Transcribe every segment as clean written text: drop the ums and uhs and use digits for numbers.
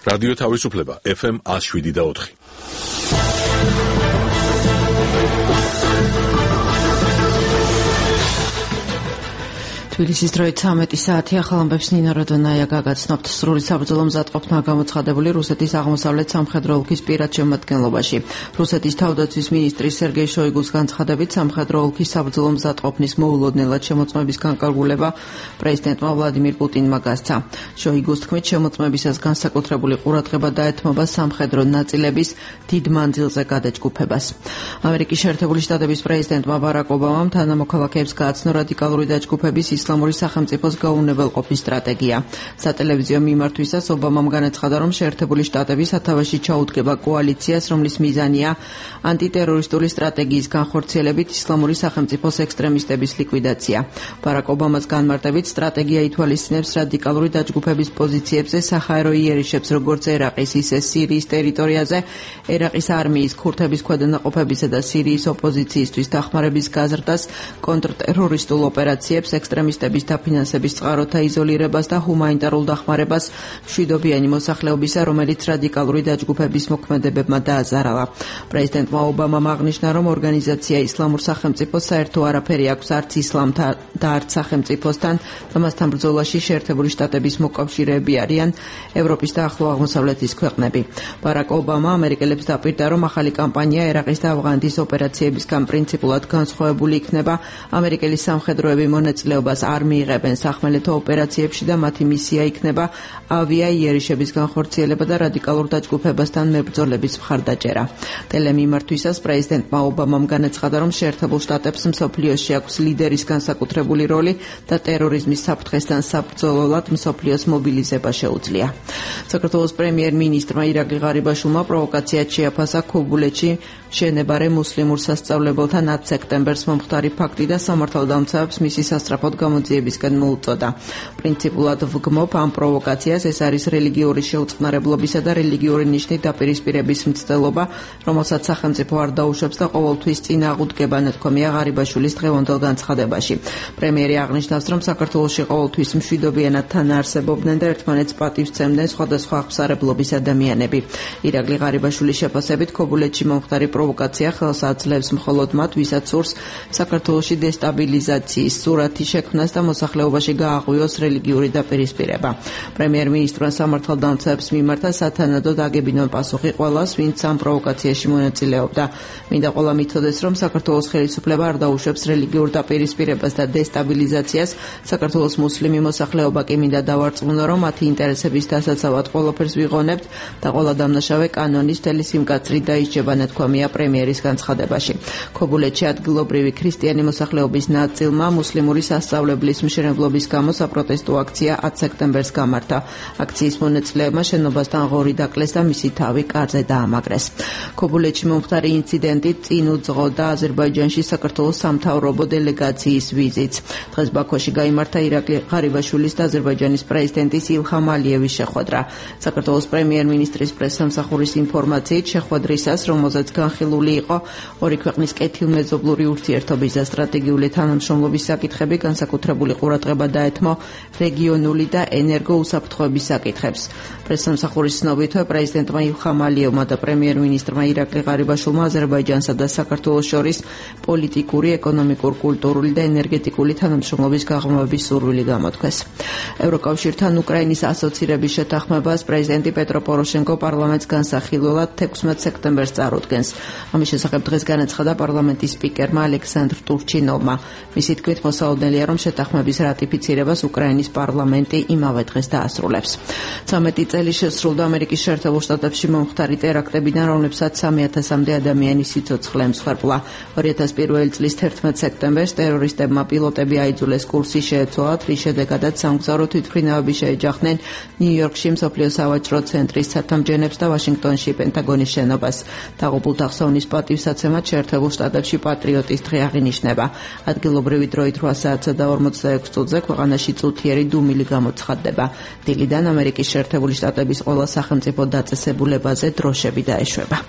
რადიო თავისუფლება FM 107.4. თბილისის დროით 13 საათი ახალ ამბებს ნინა როდონაია გაგაცნობთ. სრული საბრძოლო მზადყოფნა გამოცხადებული რუსეთის აღმოსავლეთ სამხედრო ოლქის პირად შემადგენლობაში. რუსეთის თავდაცვის მინისტრის სერგეი შოიგუს განცხადებით, სამხედრო ოლქის საბრძოლო მზადყოფნის მოულოდნელად შემოწმების განკარგულება პრეზიდენტმა ვლადიმირ პუტინმა გასცა. შოიგუს თქმით, შემოწმებისას განსაკუთრებული ყურადღება დაეთმობა სამხედრო ნაწილების დიდ მანძილზე გადაჯგუფებას. ამერიკის შეერთებული შტატების პრეზიდენტმა ბარაკ ობამამ თანამოქალაქეებს გააცნო რადიკალური დაჯგუფების ისლამური სახელმწიფოს გაუნებელყოფის სტრატეგია. სატელევიზიო მიმართვისას ობამამ განაცხადა, რომ შეერთებული შტატები სათავეში ჩაუდგება კოალიციას, რომლის მიზანია ანტიტერორისტული სტრატეგიის განხორციელებით ისლამური სახელმწიფოს ექსტრემისტების ლიკვიდაცია. ბარაკ ობამას განმარტებით, სტრატეგია ითვალისწინებს რადიკალური დაჯგუფების პოზიციებზე საჰაერო იერიშებს, როგორც ერაყის, ისე სირიის ტერიტორიაზე, ერაყის არმიის, ქურთების ქვედანაყოფებისა და სირიის ოპოზიციისთვის დახმარების გაზრდას, კონტრტერორისტულ ოპერაციებს, ექსტრემისტების დაფინანსების წყაროთა იზოლირებას და ჰუმანიტარულ დახმარებას მშვიდობიანი მოსახლეობისა, რომელიც რადიკალური დაჯგუფების მოქმედებებმა დააზარალა. პრეზიდენტმა ობამამ აღნიშნა, რომ ორგანიზაცია ისლამურ სახელმწიფოს საერთო არაფერი აქვს არც ისლამთან და არც სახელმწიფოსთან და მასთან ბრძოლაში შეერთებული შტატების მოკავშირეები არიან ევროპის და ახლო აღმოსავლეთის ქვეყნები. ბარაკ ობამა ამერიკელებს დაპირდა, რომ ახალი კამპანია ერაყის და ავღანეთის ოპერაციებისგან პრინციპულად განსხვავებული იქნება. ამერიკელი სამხედროები მონაწილეობას არ მიიღებენ სახმელეთო ოპერაციებში და მათი მისია იქნება ავია იერიშების განხორციელება და რადიკალურ დაჯგუფებასთან მებრძოლების მხარდაჭერა. ტელემიმართვისას პრეზიდენტმა ობამამ განაცხადა, რომ შეერთებულ შტატებს მსოფლიოში აქვს ლიდერის განსაკუთრებული როლი და ტერორიზმის საფრთხესთან საბრძოლოდ მსოფლიოს მობილიზება შეუძლია. საქართველოს პრემიერ-მინისტრმა ირაკლი ღარიბაშვილმა პროვოკაციად შეაფასა ქობულეთში მშენებარე მუსლიმურ სასწავლებელთა 10 სექტემბერს მომხდარი ფაქტი და სამართალდამცავებს მისი სასწრაფოდ გამოძიებისკენ მოუწოდა. პრინციპულად ვგმობ ამ პროვოკაციას, ეს არის რელიგიური შეუწყნარებლობისა და რელიგიური ნიშნით დაპირისპირების მცდელობა, რომელსაც სახელმწიფო არ დაუშვებს და ყოველთვის წინააღმდეგება ნათქვამია ღარიბაშვილის დღევანდელ განცხადებაში. პრემიერი აღნიშნავს, რომ საქართველოში ყოველთვის მშვიდობიანად თან არსებობდნენ და ერთმანეთს პატივს სცემდნენ სხვადასხვა აღმსარებლობის ადამიანები. ირაკლი ღარიბაშვილის შეფასებით, ქობულეთში მომხდარი პროვოკაცია ხელს აძლევს მხოლოდ მათ, ვისაც სურს საქართველოში დესტაბილიზაციის სურათი შექმნას და მოსახლეობაში გააღვიოს რელიგიური დაპირისპირება. პრემიერ-მინისტრმა სამართალდამცავებს მიმართა სათანადოდ აგებინონ პასუხი ყველას, ვინც ამ პროვოკაციაში მონაწილეობდა. მინდა ყველამ იცოდეს, რომ საქართველოს ხელისუფლება არ დაუშვებს რელიგიურ დაპირისპირებას და დესტაბილიზაციას. საქართველოს მუსლიმი მოსახლეობა კი მინდა დავარწმუნო, რომ მათი ინტერესების დასაცავად ყველაფერს ვიღონებთ და ყველა დამნაშავე კანონის მთელი სიმკაცრით დაისჯება, ნათქვამია პრემიერის განცხადებაში. ქობულეთში ადგილობრივი ქრისტიანი მოსახლეობის ნაწილმა მუსლიმური სასწავლებლის მშენებლობის გამო საპროტესტო აქცია 10 სექტემბერს გამართა. აქციის მონაწილეებმა შენობასთან ღორი დაკლეს და მისი თავი კარზე დაამაგრეს. ქობულეთში მომხდარი ინციდენტი წინ უძღოდა აზერბაიჯანში საქართველოს სამთავრობო დელეგაციის ვიზიტს. დღეს ბაქოში გაიმართა ირაკლი ღარიბაშვილის და აზერბაიჯანის პრეზიდენტის ილჰამ ალიევის შეხვედრა. საქართველოს პრემიერ-მინისტრის პრესსამსახურის ინფორმაციით, შეხვედრისას, რომელზეც განხილული იყო ორი ქვეყნის კეთილმეზობლური ურთიერთობის და სტრატეგიული თანამშრომლობის საკითხები, განსაკუთრებული ყურადღება დაეთმო რეგიონული და ენერგოუსაფრთხოების საკითხებს. პრესსამსახურის ცნობითვე, პრეზიდენტმა ილჰამ ალიევმა და პრემიერ-მინისტრმა ირაკლი ღარიბაშვილმა აზერბაიჯანსა და საქართველოს შორის პოლიტიკური, ეკონომიკურ-კულტურული და ენერგეტიკული თანამშრომლობის გაღრმავების სურვილი გამოთქვეს. ევროკავშირთან უკრაინის ასოცირების შეთანხმებას პრეზიდენტი პეტრო პოროშენკო პარლამენტს განსახილველად 16 სექტემბერს წარუდგენს. ამის შესახებ დღეს განაცხადა პარლამენტის სპიკერმა ალექსანდრ ტურჩინოვმა. მისი თქმით, მოსალოდნელია, რომ შეთანხმების რატიფიცირებას უკრაინის პარლამენტი იმავე დღეს დაასრულებს. 13 წელი შესრულდა ამერიკის შეერთებულ შტატებში მომხდარი ტერაქტებიდან, რომლებსაც 3000-მდე ადამიანი სიცოცხლე ემსხვერპლა. 2001 წლის 11 სექტემბერს ტერორისტებმა პილოტები აიძულეს კურსი შეეცვალათ, რის შედეგადაც სამგზავრო თვითმფრინავები შეეჯახნენ ნიუ-იორკში მსოფლიო სავაჭრო ცენტრის ცათამბჯენებს და ვაშინგტონში პენტაგონის შენობას. დაღუპულთა ხსოვნის პატივსაცემად შეერთებულ შტატებში პატრიოტის დღე აღინიშნება. ადგილობრივი დროით 8 საათსა და 46 წუთზე ქვეყანაში წუთიერი დუმილი გამოცხადდება. დილიდან ამერიკის შეერთებული შტატების ყველა სახელმწიფო დაწესებულებაზე დროშები დაეშვება.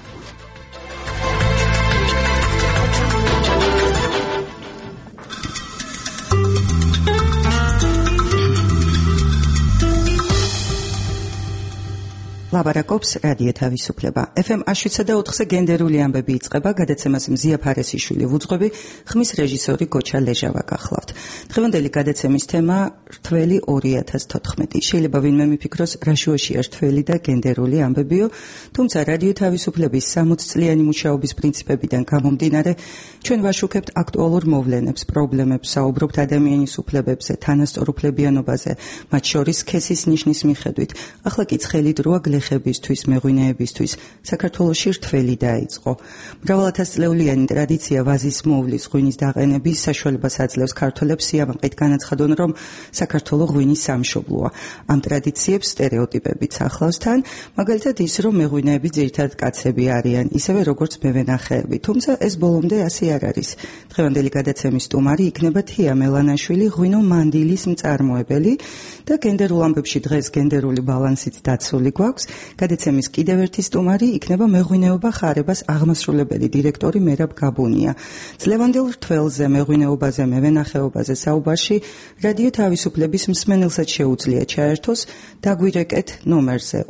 ლაბარაკობს რადიო თავისუფლება. FM 107.4-ზე გენდერული ამბები იწყება, გადაცემას მზია ფარესიშვილი ვუძღვები, ხმის რეჟისორი გოჩა ლეჟავა გახლავთ. დღევანდელი გადაცემის თემა რთველი 2014. შეიძლება ვინმე მიფიქროს, რა შუაშია რთველი და გენდერული ამბებიო, თუმცა რადიო თავისუფლების 60 წლიანი მუშაობის პრინციპებიდან გამომდინარე, ჩვენ ვაშუქებთ აქტუალურ მოვლენებს, პრობლემებს, საუბრობთ ადამიანის უფლებებზე, თანასწორუფლებიანობაზე, მათ შორის სქესის ნიშნის მიხედვით. ახლა კი ცხელი დროა გლეხებისთვის, მეღვინეებისთვის. საქართველოში რთველი დაიწყო. მრავალათასწლეულიანი ტრადიცია ვაზის მოვლის, ღვინის დაყენების საშუალებას აძლევს ქართველებს სიამაყით განაცხადონ, რომ საქართველო ღვინის სამშობლოა. ამ ტრადიციებს სტერეოტიპებიც ახლავს თან, მაგალითად ის, რომ მეღვინეები ძირითადად კაცები არიან, ისევე როგორც მევენახეები. თუმცა ეს ბოლომდე ასე არ არის. დღევანდელი გადაცემის სტუმარი იქნება თია მელანაშვილი, ღვინო მანდილის მწარმოებელი და გენდერულ ამბებში დღეს გენდერული ბალანსიც დაცული გვაქვს. გადაცემის კიდევ ერთი სტუმარი იქნება მეღვინეობა ხარებას აღმასრულებელი დირექტორი მერაბ გაბუნია. ძლევანდელ რთველზე, მეღვინეობაზე, მევენახეობაზე საუბარში რადიო თავისუფლების მსმენელსაც შეუძლია ჩაერთოს, დაგვირეკეთ ნომერზე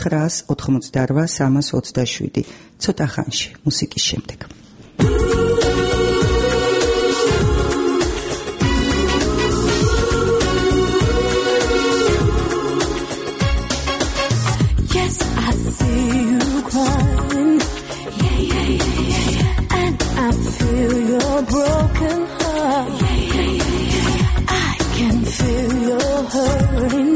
2988 ცოტა ხანში მუსიკის შემდეგ. Broken heart. I can feel your hurting.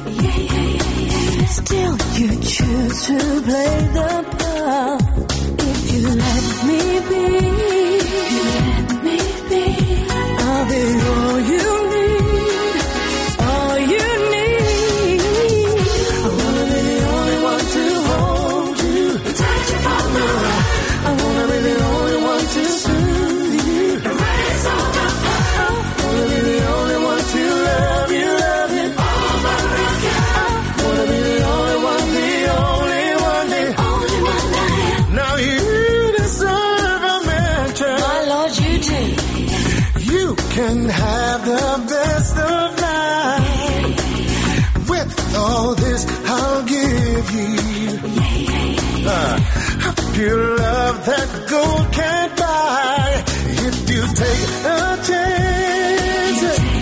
Still you choose to play the part. If you let me be, I'll be all you need, all you need. I wanna be the only one to hold you, touch you from the right. I wanna be the only one to soothe you. Can have the best of life. With all this I'll give you a pure love that gold can't buy. If you take a chance,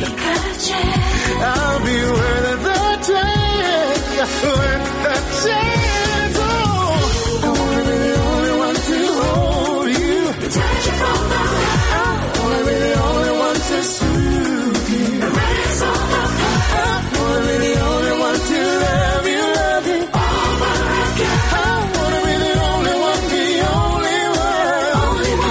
I'll be worth the chance, worth the chance. Oh, I wanna be the only one to hold you, touch you from the right. I wanna be the only one to soothe you. Erase all the past. I wanna be the only one to love you over again. I wanna be the only one, the only one, only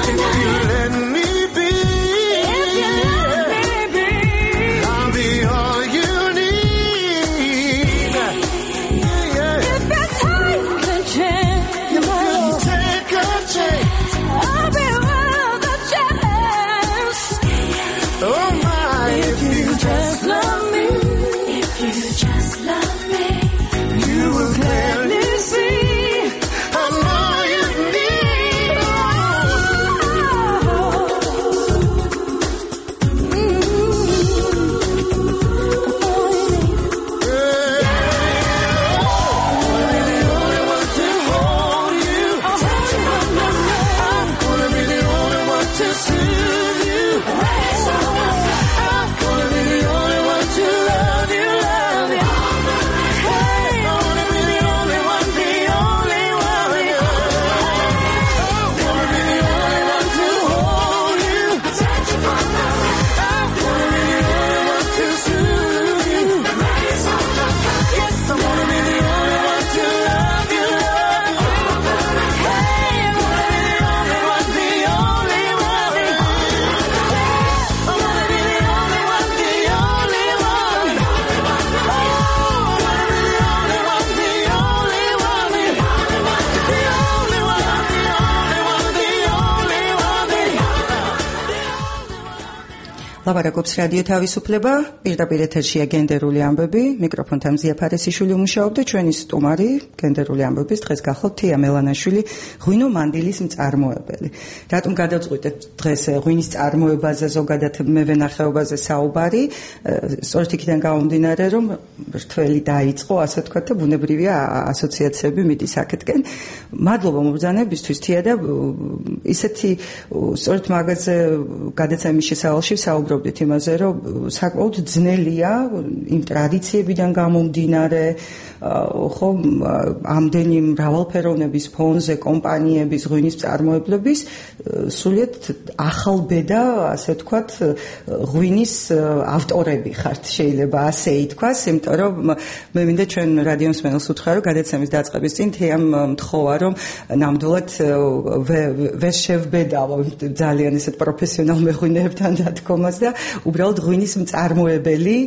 ლაპარაკობს რადიო თავისუფლება, პირდაპირ ეთერშია გენდერული ამბები, მიკროფონთან მზია ფარესიშვილი მუშაობდა, ჩვენი სტუმარი გენდერული ამბების დღეს გახლავთ თია მელანაშვილი, ღვინო მანდილის მწარმოებელი. რატომ გადავწყვიტეთ დღეს ღვინის წარმოებაზე, ზოგადად მევენახეობაზე საუბარი, სწორედ იქიდან გამომდინარე, რომ რთველი დაიწყო, ასე ვთქვათ, და ბუნებრივია ასოციაციები მიდის აქეთკენ. მადლობა მობრძანებისთვის თია და ისეთი სწორედ მაგაზე გადაცემის შესავალში საუბრობდით იმაზე, რომ საკმაოდ ძნელია იმ ტრადიციებიდან გამომდინარე, ხო, ამდენი მრავალფეროვნების ფონზე კომპანიების ღვინის მწარმოებლების სრულიად ახალ ბედა, ასე ვთქვათ, ღვინის ავტორები ხართ, შეიძლება ასე ითქვას, იმიტომ რომ მე მინდა ჩვენ რადიო მსმენელს უთხრა, რომ გადაცემის დაწყების წინ თეამ მთხოვა, რომ ნამდვილად ვერ შევბედავო ძალიან ესეთ პროფესიონალ მეღვინეებთან დათქომას და უბრალოდ ღვინის მწარმოებელი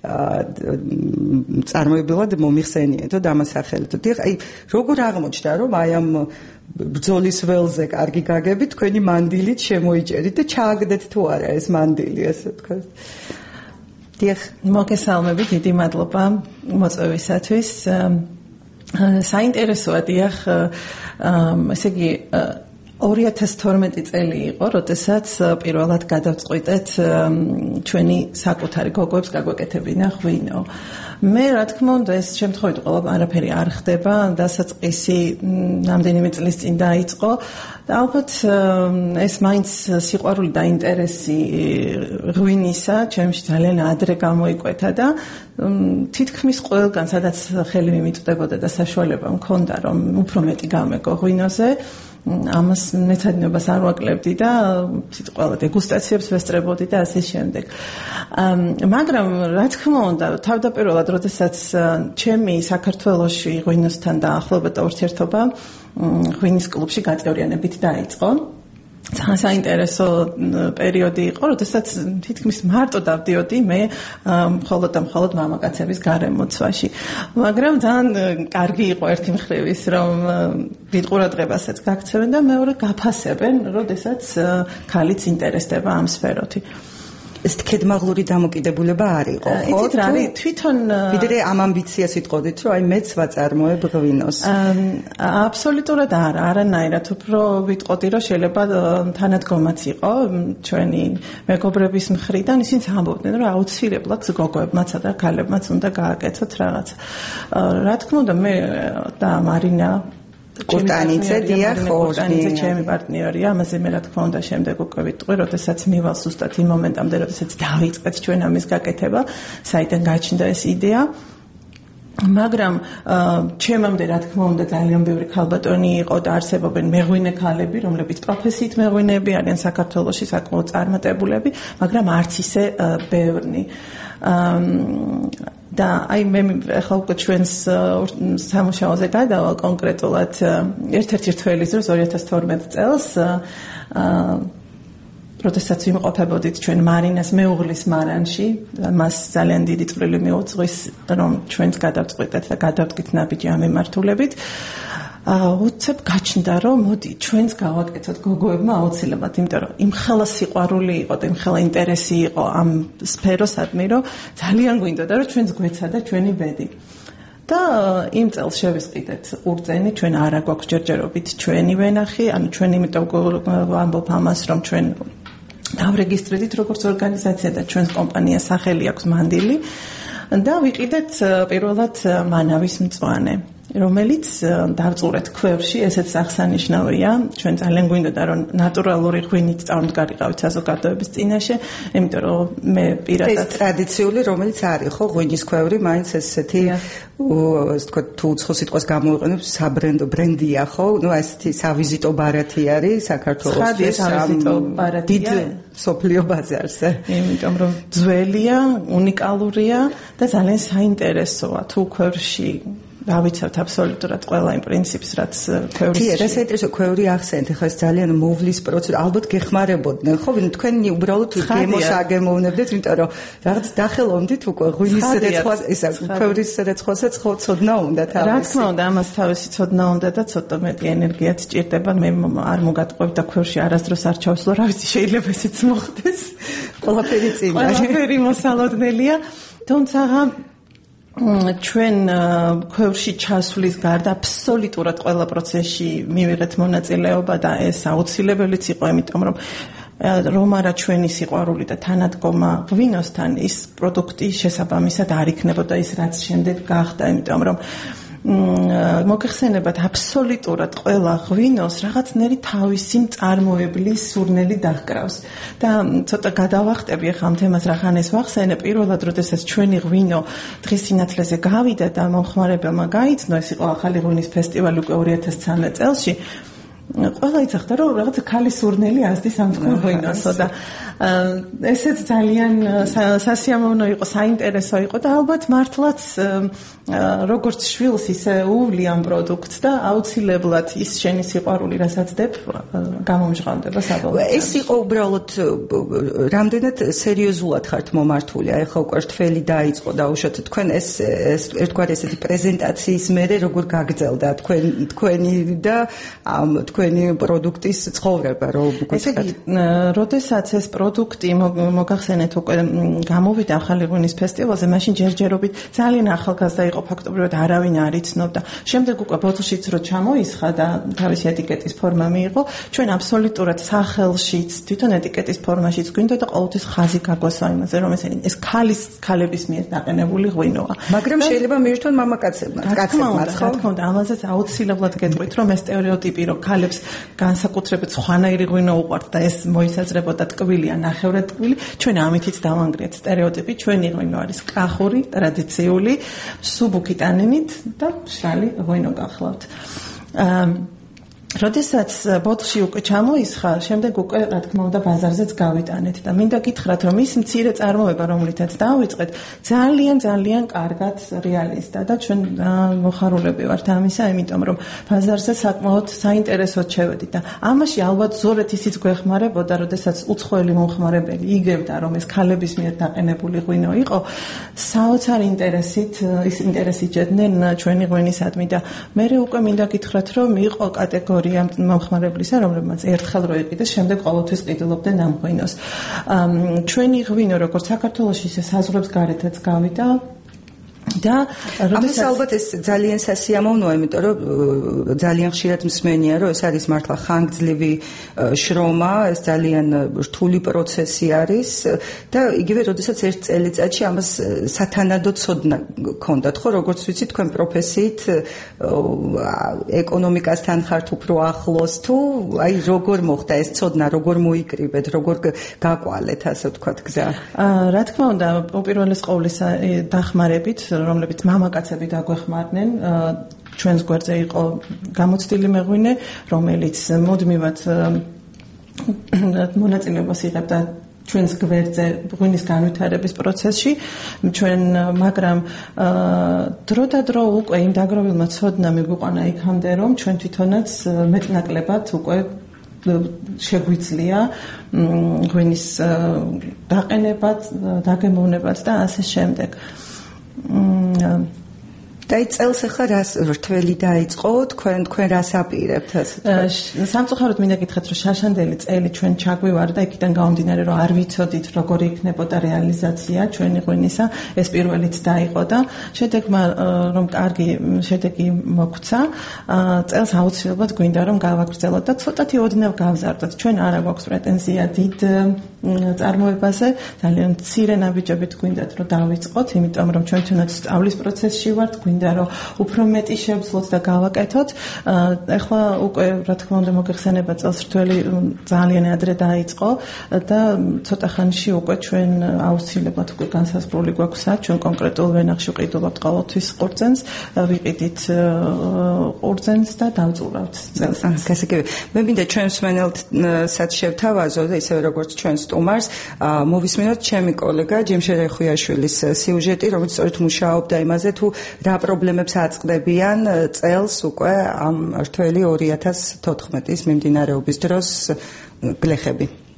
მწარმოებლად მომიხსენიეთო დამასახელეთო. აი როგორ აღმოჩნდა, რომ აი ამ ბრძოლის ველზე კარგი გაგებით თქვენი მანდილით შემოიჭერით და ჩააგდეთ თუ არა ეს მანდილი, ასე ვთქვათ. დიახ, მოგესალმებით, დიდი მადლობა მოწვევისათვის. საინტერესოა, დიახ, ესე იგი 2012 წელი იყო, როდესაც პირველად გადავწყვიტეთ ჩვენი საკუთარი გოგოებს გაგვეკეთებინა ღვინო. მე რა თქმა უნდა ეს შემთხვევით ყველა არაფერი არ ხდება, დასაწყისი რამდენიმე წლის წინ დაიწყო და ალბათ ეს მაინც სიყვარული და ინტერესი ღვინისა ჩემში ძალიან ადრე გამოიკვეთა და თითქმის ყველგან სადაც ხელი მიმიწვდებოდა და საშუალება მქონდა რომ უფრო მეტი გამეგო ღვინოზე ამას მეცადინებას არ ვაკლებდი და სიტყვა დეგუსტაციებს ვესწრებოდი და ასე შემდეგ. მაგრამ რა თქმა უნდა, თავდაპირველად, როდესაც ჩემი საქართველოში ღვინოსთან დაახლოება და ურთიერთობა ღვინის კლუბში გაწევრიანებით დაიწყო. ძალიან საინტერესო პერიოდი იყო, როდესაც თითქმის მარტო დავდიოდი მე მხოლოდ მამაკაცების გარემოცვაში. მაგრამ ძალიან კარგი იყო ერთი მხრივ ის, რომ დიდ ყურადღებასაც გაქცევენ და მეორე გაფასებენ, როდესაც ქალიც ინტერესდება ამ სფეროთი. ეს კედმაღლური დამოკიდებულება არ იყო, ხო? იცით რა არის, თვითონ ვიდრე ამ ამბიციას იტყოდით, რომ აი მეც ვაწარმოებ ღვინოს. აბსოლუტურად არა, არანაირად, უფრო ვიტყოდი, რომ შეიძლება თანადგომაც იყო ჩვენი მეგობრების მხრიდან, ისინი ამბობდნენ, რომ აუცილებლად გოგოებმაც და ქალებმაც უნდა გააკეთოთ რაღაც. რა თქმა უნდა, მე და მარინა კურტანიძე, დიახ, კურტანიძე ჩემი პარტნიორია, ამაზე მე რა თქმა უნდა შემდეგ უკვე ვიტყვი, როდესაც მივალ ზუსტად იმ მომენტამდე, როდესაც დავიწყეთ ჩვენ ამის გაკეთება, საიდან გაჩნდა ეს იდეა. მაგრამ ჩემამდე რა თქმა უნდა ძალიან ბევრი ქალბატონი იყო და არსებობენ მეღვინე ქალები, რომლებიც პროფესიით მეღვინეები არიან საქართველოში საკმაოდ წარმატებულები, მაგრამ არც ისე ბევრი. და აი მე ახლა უკვე ჩვენს სამუშაოზე გადავალ კონკრეტულად ერთ-ერთი რთველის დროს 2012 წელს როდესაც ვიმყოფებოდით ჩვენ მარინას მეუღლის მარანში, მას ძალიან დიდი წვლილი მიუძღვის, რომ ჩვენც გადავწყვიტეთ და გადავდგით ნაბიჯი ამ მიმართულებით. უცებ გაჩნდა, რომ მოდი ჩვენც გავაკეთოთ გოგოებმა აუცილებლად, იმიტომ რომ იმხელა სიყვარული იყო და იმხელა ინტერესი იყო ამ სფეროსადმი, რომ ძალიან გვინდოდა, რომ ჩვენც გვეცადა ჩვენი ბედი. და იმ წელს შევისყიდეთ ყურძენი, ჩვენ არა გვაქვს ჯერჯერობით ჩვენი ვენახი, ანუ ჩვენ იმიტომ ვამბობ ამას, რომ ჩვენ დავრეგისტრირდით როგორც ორგანიზაცია და ჩვენს კომპანიას სახელი აქვს მანდილი და ვიყიდეთ პირველად მანავის მწვანე, რომელიც დავწურეთ ქვევრში, ესეც აღსანიშნავია. ჩვენ ძალიან გვინდოდა, რომ ნატურალური ღვინით წარმდგარიყავით საზოგადოების წინაშე, იმიტომ რომ მე პირადად ეს ტრადიციული, რომელიც არის, ხო, ღვინის ქვევრი, მაინც ესეთი ასე თქვა თუ უცხო სიტყვას გამოვიყენებ, საბრენდო ბრენდია, ხო? ნუ ესეთი სავიზიტო ბარათი არის საქართველოსთვის, სავიზიტო ბარათია დიდ სოფლიო ბაზარზე. იმიტომ რომ ძველია, უნიკალურია და ძალიან საინტერესოა თუ ქვევრში დავიცავთ აბსოლუტურად ყველა იმ პრინციპს, რაც ქვევრის. კი, რა საინტერესო ქვევრი ახსენეთ, ახლა ეს ძალიან მოვლის პროცესი, ალბათ გეხმარებოდნენ, ხო? თქვენი უბრალოდ გემოს აგემოვნებდეთ, იმიტომ რომ რაღაც დახელოვნდით უკვე ღვინის რეცხვას, ისა ქვევრის რეცხვასაც ხო ცოდნა უნდა თავისი. რა თქმა უნდა, ამას თავისი ცოდნა უნდა და ცოტა მეტი ენერგიაც სჭირდება. მე არ მოგატყუებ და ქვევრში არასდროს არ ჩავსვლო, რა ვიცი, შეიძლება ესეც მოხდეს. ყველაფერი წინა. ყველაფერი მოსალოდნელია, თუმცა ჩვენ ქვევრში ჩასვლის გარდა აბსოლუტურად ყველა პროცესში მივიღეთ მონაწილეობა და ეს აუცილებელიც იყო, იმიტომ რომ არა ჩვენი სიყვარული და თანადგომა ღვინოსთან ის პროდუქტი შესაბამისად არ იქნებოდა ის რაც შემდეგ გახდა, იმიტომ რომ მოგეხსენებათ აბსოლუტურად ყველა ღვინოს რაღაცნაირი თავისი მწარმოებლის სურნელი დაჰკრავს და ცოტა გადავახტები ახლა ამ თემას რახან ეს ვახსენე პირველად როდესაც ჩვენი ღვინო დღის სინათლეზე გავიდა და მომხმარებელმა გაიცნო ეს იყო ახალი ღვინის ფესტივალი უკვე 2013 წელს ყველა იცახდა რომ რაღაცა ქალის სურნელი ასდის ამ თქვენ ღვინოსო და ესეც ძალიან სასიამოვნო იყო, საინტერესო იყო და ალბათ მართლაც როგორც შვილს ისე უვლი ამ პროდუქტს და აუცილებლად ის შენი სიყვარული რასაც დებ გამომჟღავნდება საბოლოოდ. ეს იყო უბრალოდ რამდენად სერიოზულად ხართ მომართული, აი ხო უკვე რთველი დაიწყო და უშოთ თქვენ ეს ერთგვარი ესეთი პრეზენტაციის მერე როგორ გაგრძელდა თქვენი და თქვენი პროდუქტის ცხოვრება რომ გქონდათ. როდესაც ეს პროდუქტი მოგახსენეთ უკვე გამოვიდა ახალი ღვინის ფესტივალზე, მაშინ ჯერჯერობით ძალიან ახალგაზრდა იყო ფაქტობრივად არავინ არ იცნობდა. შემდეგ უკვე ბოთლშიც რო ჩამოისხა და თავისი ეტიკეტის ფორმა მიიღო, ჩვენ აბსოლუტურად სახელშიც, თვითონ ეტიკეტის ფორმაშიც გვინდა და ყოველთვის ხაზი გაგოსვა იმაზე, რომ ეს ქალების მიერ დაყენებული ღვინოა. მაგრამ შეიძლება მიირთონ მამაკაცებმა, კაცებმაც, ხო? რა თქმა უნდა, ამაზეც აუცილებლად გეტყვით, რომ ეს სტერეოტიპი, რომ ქალებს განსაკუთრებით სხვანაირი ღვინო უყვართ და ეს მოისაზრებოდა ტკბილი ან ნახევრად ტკბილი, ჩვენ ამითიც დავანგრიეთ სტერეოტიპი, ჩვენი ღვინო არის კახური, ტრადიციული, სუბუქი ტანინით და მშრალი ღვინო გახლავთ. როდესაც ბოთლში უკვე ჩამოისხა, შემდეგ უკვე რა თქმა უნდა ბაზარზეც გავიტანეთ და მინდა გითხრათ, რომ ის მცირე წარმოება, რომლითაც დავიწყეთ, ძალიან კარგად რეალისტა და ჩვენ მოხარულები ვართ ამისა, იმიტომ რომ ბაზარზე საკმაოდ საინტერესოდ შევედით და ამაში ალბათ ზორეთ ისიც გვეხმარებოდა, როდესაც უცხოელი მომხმარებელი იგებდა, რომ ეს ქალების მიერ დაყენებული ღვინო იყო, საოცარ ის ინტერესი ჯედნენ ჩვენი ღვინისადმი და მე უკვე მინდა გითხრათ, რომ იყო კატეგორია მომხმარებლისა, რომლებმაც ერთხელ რო იყიდეს, შემდეგ ყოველთვის ყიდულობდნენ ამ ღვინოს. ჩვენი ღვინო, როგორც საქართველოში, ისე საზღვრებს გარეთაც გავიდა და როდესაც ალბათ ეს ძალიან სასიამოვნოა, იმიტომ რომ ძალიან ხშირად მსმენია, რომ ეს არის მართლა ხანგრძლივი შრომა, ეს ძალიან რთული პროცესი არის და იგივე როდესაც ერთ წელიწადში ამას სათანადო ცოდნა გქონდათ, ხო, როგორც ვიცი, თქვენ პროფესიით ეკონომიკასთან ხართ უფრო ახლოს თუ აი როგორ მოხდა ეს ცოდნა, როგორ მოიკრიბეთ, როგორ გაკვალეთ, ასე ვთქვათ, გზა. რა თქმა უნდა, უპირველეს ყოვლისა დახმარებით რომლებიც მამაკაცები დაგვეხმარნენ, ჩვენს გვერდზე იყო გამოცდილი მეღვინე, რომელიც მუდმივად მონაწილეობას იღებდა ჩვენს გვერდზე ღვინის განვითარების პროცესში, მაგრამ დრო და დრო უკვე იმ დაგროვილმა ცოდნა მიგვიყვანა იქამდე, რომ ჩვენ თვითონაც მეტნაკლებად უკვე შეგვიძლია ღვინის დაყენებაც, დაგემოვნებაც და ასე შემდეგ. და წელს ახლა რას რთველი დაიწყო, თქვენ რას აპირებთ ასე? სამწუხაროდ მინდა გითხრათ, რომ შარშანდელი წელი ჩვენ ჩაგვივარ და იქიდან გამომდინარე, რომ არ ვიცოდით როგორი იქნებოდა რეალიზაცია ჩვენი ღვინისა, ეს პირველიც დაიყო და შედეგმა რომ კარგი შედეგი მოგვცა, წელს აუცილებლად გვინდა რომ გავაგრძელოთ და ცოტათი ოდნავ გავზარდოთ. ჩვენ არ აქვს პრეტენზია დიდ წარმოებაზე, ძალიან მცირე ნაბიჯებით გვინდათ რომ დავიწყოთ, იმიტომ რომ ჩვენ თუნდაც სწავლის პროცესში ვართ, გვინდა რომ უფრო მეტი შევძლოთ და გავაკეთოთ. ეხლა უკვე რა თქმა უნდა მოგეხსენება წელს რთველი ძალიან ადრე დაიწყო და ცოტა ხანში უკვე ჩვენ აუცილებლად უკვე განსაზღვრული გვაქვსა, ჩვენ კონკრეტულ ვენახში ვყიდულობთ ყოველთვის ყურძენს, ვიყიდით ყურძენს და დავწურავთ წელს. გასაგები. მე მინდა ჩვენ მსმენელსაც შევთავაზო და ისევე როგორც ჩვენ სტუმარს, მოვისმინოთ ჩემი კოლეგა ჯემშერ ეხუიაშვილის სიუჟეტი, რომელიც სწორედ მუშაობდა იმაზე, თუ რა პრობლემებს აწყდებიან წელს უკვე ამ რთველი 2014-ის მიმდინარეობის დროს გლეხები.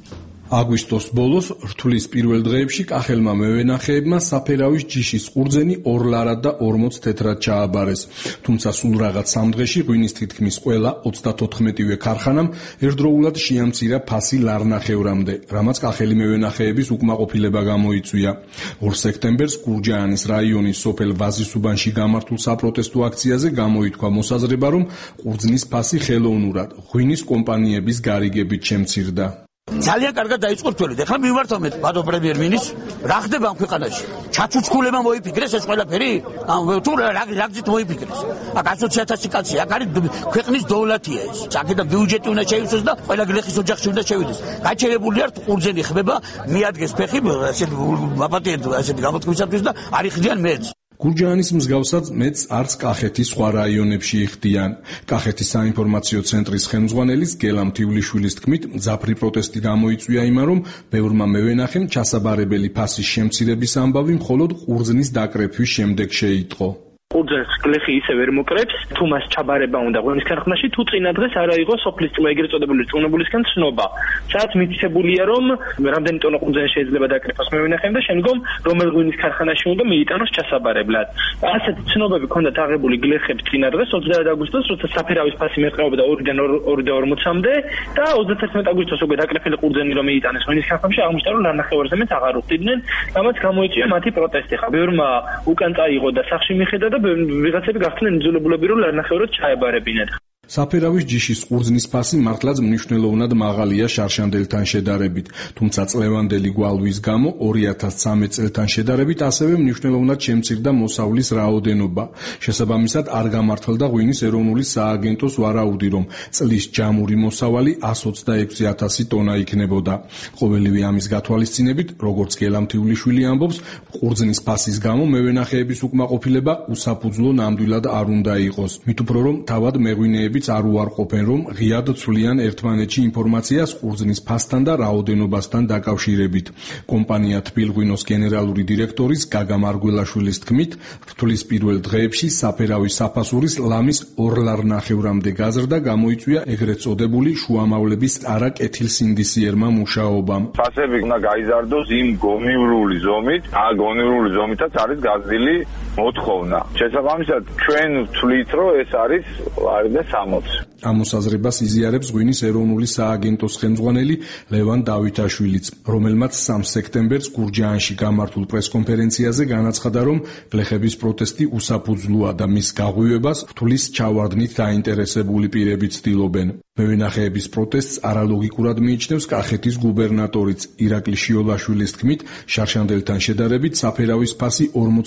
აგვისტოს ბოლოს რთulis პირველ დღეებში კახელმა მევენახეებმა საფერავის ჯიშის ყურძენი 2 ლარად და 40 თეთრად ჩააბარეს. თუმცა სულ რაღაც 3 დღეში ღვინის თითქმის ყველა 34-ვე ქარხანამ ერთდროულად შეამცირა ფასი ლარნახევრამდე, რამაც კახელი მევენახეების უკმაყოფილება გამოიწვია. 2 სექტემბერს გურჯაანის რაიონის სოფელ ვაზისუბანში გამართულ საპროტესტო აქციაზე გამოითქვა მოსაზრება, რომ ყურძნის ფასი ხელოვნურად ღვინის კომპანიების გარიგებით შემცირდა. ძალიან კარგად დაიწყო რთველით. ახლა მივმართავ მე ბატონ პრემიერ-მინისტრს, რა ხდება ამ ქვეყანაში? ჩაცუცქულება მოიფიქრეს ეს ყველაფერი? თუ რაგზით მოიფიქრეს? აქ 120,000 კაცი, აქ არის ქვეყნის დოვლათია ეს. აქედან ბიუჯეტი უნდა შეივსოს და ყველა გლეხის ოჯახში უნდა შევიდეს. გაჩერებული არ ყურძენი ხმება, მიადგეს ფეხი, ასეთი მაპატიეთ, ასეთი გამოთქმისათვის და არ იხდიან მეც. გურჯაანის მსგავსად მეც არც კახეთის სხვა რაიონებში იხდიან. კახეთის საინფორმაციო ცენტრის ხელმძღვანელის გელამ თივლიშვილის თქმით, მძაფრი პროტესტი გამოიწვია იმან, რომ ბევრმა მევენახემ ჩასაბარებელი ფასის შემცირების ამბავი მხოლოდ ყურძნის დაკრეფვის შემდეგ შეიტყო. ყურძენს გლეხი ისე ვერ მოკრებს, თუ მას ჩაბარება უნდა ღვინის ქარხნაში, თუ წინა დღეს არა იყო სოფლის წვნა, ეგრეთ წოდებული წვნებულისგან ცნობა. სადაც მითითებულია, რომ რამდენი ტონო ყურძენი შეიძლება დაკრეფოს მევენახემ და შემდგომ რომელ ღვინის ქარხანაში უნდა მიიტანოს ჩასაბარებლად. ასეთი ცნობები ჰქონდათ აღებული გლეხებს წინა დღეს 30 აგვისტოს, როცა საფერავის ფასი მეყრებოდა 2-დან 2.40-მდე და 31 აგვისტოს უკვე დაკრეფილი ყურძენი რომ მიიტანეს ღვინის ქარხანაში, აღმოჩნდა რომ ლარნახევარზე მეც აღარ უხდიდნენ, რამაც გამოიწვია მათი პროტესტი. ხა ბევრმა უკან წაიღო და სახში მიხედა და ვიღაცები გახდნენ იძულებულები, რომ ლარნახევრად ჩაებარებინათ. საფერავის ჯიშის ყურძნის ფასი მართლაც მნიშვნელოვნად მაღალია შარშანდელთან შედარებით, თუმცა წლევანდელი გვალვის გამო 2013 წელთან შედარებით ასევე მნიშვნელოვნად შემცირდა მოსავლის რაოდენობა. შესაბამისად არ გამართლდა ღვინის ეროვნული სააგენტოს ვარაუდი, რომ წლის ჯამური მოსავალი 126,000 ტონა იქნებოდა. ყოველივე ამის გათვალისწინებით, როგორც გელამ თივლიშვილი ამბობს, ყურძნის ფასის გამო მევენახეების უკმაყოფილება უსაფუძვლო ნამდვილად არ უნდა იყოს. მით უფრო რომ თავად მეღვინეები არ უარყოფენ, რომ ღიად ცვლიან ერთმანეთში ინფორმაციას ყურძნის ფასთან და რაოდენობასთან დაკავშირებით. კომპანია თბილღვინოს გენერალური დირექტორის გაგა მარგველაშვილის თქმით, რთulis პირველ დღეებში საფერავის საფასურის ლამის 2 ლარნახევრამდე გაზრდა გამოიწვია ეგრეთ წოდებული შუამავლების არაკეთილსინდისიერმა მუშაობამ. ფასები უნდა გაიზარდოს იმ გონივრული ზომით, გონივრული ზომითაც არის გაზრდილი მოთხოვნა. შესაბამისად, ჩვენ ვთვლით, რომ ეს არის 60. ამ მოსაზრებას იზიარებს ღვინის ეროვნული სააგენტოს ხელმძღვანელი ლევან დავითაშვილიც, რომელმაც 3 სექტემბერს გურჯაანში გამართულ პრესკონფერენციაზე განაცხადა, რომ გლეხების პროტესტი უსაფუძვლოა და მის გაღვივებას რთulis ჩავარდნით დაინტერესებული პირები ცდილობენ. მევენახეების პროტესტს არალოგიკურად მიიჩნევს კახეთის გუბერნატორიც ირაკლი შიოლაშვილის თქმით, შარშანდელთან შედარებით საფერავის ფასი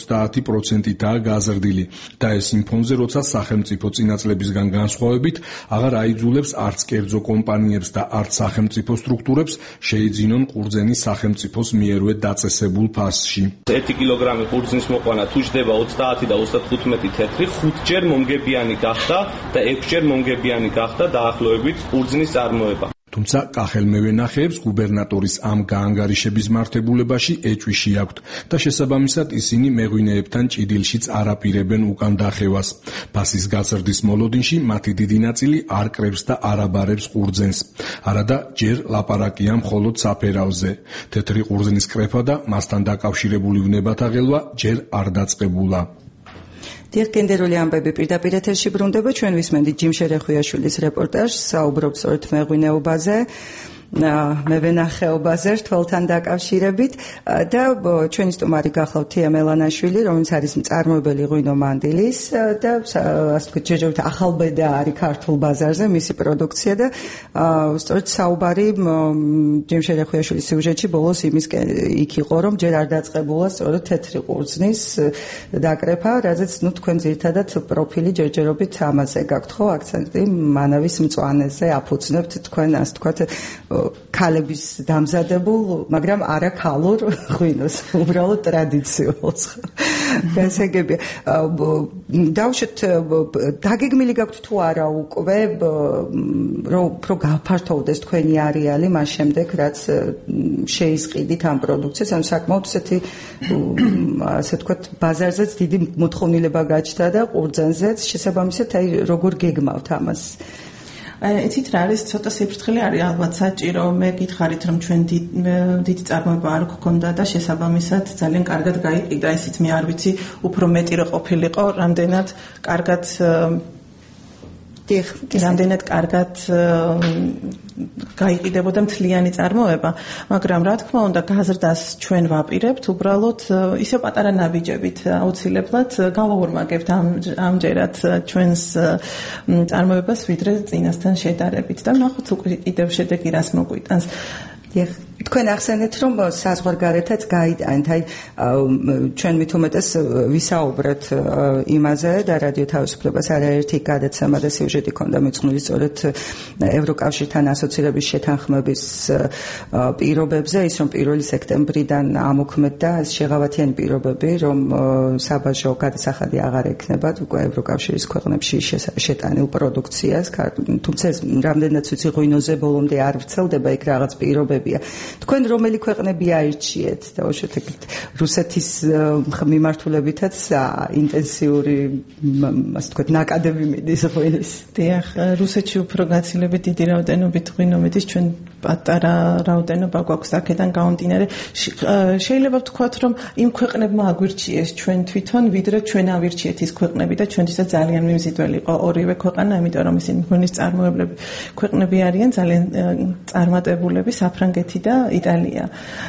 50%-ითაა გაზრდილი და ეს იმ ფონზე, როცა სახელმწიფო წინაწლებისგან განსხვავებით აღარ აიძულებს არც კერძო კომპანიებს და არც სახელმწიფო სტრუქტურებს შეიძინონ ყურძენი სახელმწიფოს მიერვე დაწესებულ ფასში. 1 კილოგრამი ყურძნის მოყვანა თუ ჯდება 30 და 35 თეთრი, 5ჯერ მომგებიანი გახდა და 6ჯერ მომგებიანი გახდა დაახლოებით ყურძნის წარმოება. თუმცა კახელ მევენახეებს გუბერნატორის ამ გაანგარიშების მართებულებაში ეჭვი აქვთ და შესაბამისად ისინი მეღვინეებთან ჭიდილშიც არ აპირებენ უკან დახევას. ფასის გაზრდის მოლოდინში მათი დიდი ნაწილი არ კრებს და არ აბარებს ყურძენს. არადა ჯერ ლაპარაკია მხოლოდ საფერავზე. თეთრი ყურძნის კრეფა და მასთან დაკავშირებული ვნებათა ღელვა ჯერ არ დაწყებულა. გენდერული ამბები პირდაპირ ეთერში ბრუნდება. ჩვენ ვისმენთ ჯიმ შერეხვიაშვილის რეპორტაჟს, საუბრობს სწორედ მეღვინეობაზე, მევენახეობაზე რთველთან დაკავშირებით და ჩვენი სტუმარი გახლავთ თია მელანაშვილი, რომელიც არის მწარმოებელი ღვინო მანდილის და ასე ვთქვით, ჯერჯერობით ახალბედა არის ქართულ ბაზარზე მისი პროდუქცია და სწორედ საუბარი ჯიმ შერეხვიაშვილის სიუჟეტში ბოლოს იმისკენ იქ იყო, რომ ჯერ არ დაწყებულა სწორედ თეთრი ყურძნის დაკრეფა, რაზეც თქვენ ძირითადად პროფილი ჯერჯერობით ამაზე გაქვთ, ხო, აქცენტი მანავის მწვანეზე აფუძნებთ თქვენ, ასე ვთქვათ, ქალების დამზადებულ, მაგრამ არა ქალურ ღვინოს, უბრალოდ ტრადიციულს. გასაგებია. დავუშვით, დაგეგმილი გაქვთ თუ არა უკვე, რომ უფრო გაფართოვდეს თქვენი არეალი მას შემდეგ, რაც შეისყიდით ამ პროდუქციას, ანუ საკმაოდ ესეთი, ასე ვთქვათ, ბაზარზეც დიდი მოთხოვნილება გაჩნდა და ყურძენზეც, შესაბამისად, აი როგორ გეგმავთ ამას? იცით რა არის, ცოტა სიფრთხილე არის ალბათ საჭირო. მე გითხარით რომ ჩვენ დიდი წარმოება არ გქონდა და შესაბამისად ძალიან კარგად გაიყიდა ისიც მე არ ვიცი, უფრო მეტი რო ყოფილიყო, რამდენად კარგად რამდენად კარგად გაიყიდებოდა მთლიანი წარმოება, მაგრამ რა თქმა უნდა გაზრდას ჩვენ ვაპირებთ, უბრალოდ ისე პატარა ნაბიჯებით აუცილებლად გავაორმაგებთ ამჯერად ჩვენს წარმოებას ვიდრე წინასთან შედარებით და ნახოთ უკვე კიდევ შედეგი რას მოგვიტანს. თქვენ ახსენეთ რომ საზღვარგარეთაც გაიტანთ, აი ჩვენ მით უმეტეს ვისაუბრეთ იმაზე და რადიო თავისუფლებას არაერთი გადაცემა და სიუჟეტი ქონდა მიძღვნილი სწორედ ევროკავშირთან ასოცირების შეთანხმების პირობებზე, ის რომ 1 სექტემბრიდან ამოქმედდა შეღავათიანი პირობები, რომ საბაჟო გადასახადი აღარ ექნებათ უკვე ევროკავშირის ქვეყნებში შეტანილ პროდუქციას, თუმცა ეს რამდენადაც ვიცი ღვინოზე ბოლომდე არ ვრცელდება, იქ რაღაც პირობებია. თქვენ რომელი ქვეყნები აირჩიეთ და უშუალოდ რუსეთის მიმართულებითაც ინტენსიური ასე ვთქვათ ნაკადები მიდის ღვინის. დიახ, რუსეთში უფრო გაცილებით დიდი რაოდენობით ღვინო მიდის, ჩვენ პატარა რაოდენობა გვაქვს აქედან გამომდინარე. შეიძლება ვთქვათ, რომ იმ ქვეყნებმა აგვირჩიეს ჩვენ თვითონ, ვიდრე ჩვენ ავირჩიეთ ის ქვეყნები და ჩვენთვისაც ძალიან მიმზიდველი იყო ორივე ქვეყანა, იმიტომ რომ ისინი ღვინის წარმოებლები ქვეყნები არიან, ძალიან წარმატებულები, საფრანგეთი და იტალია.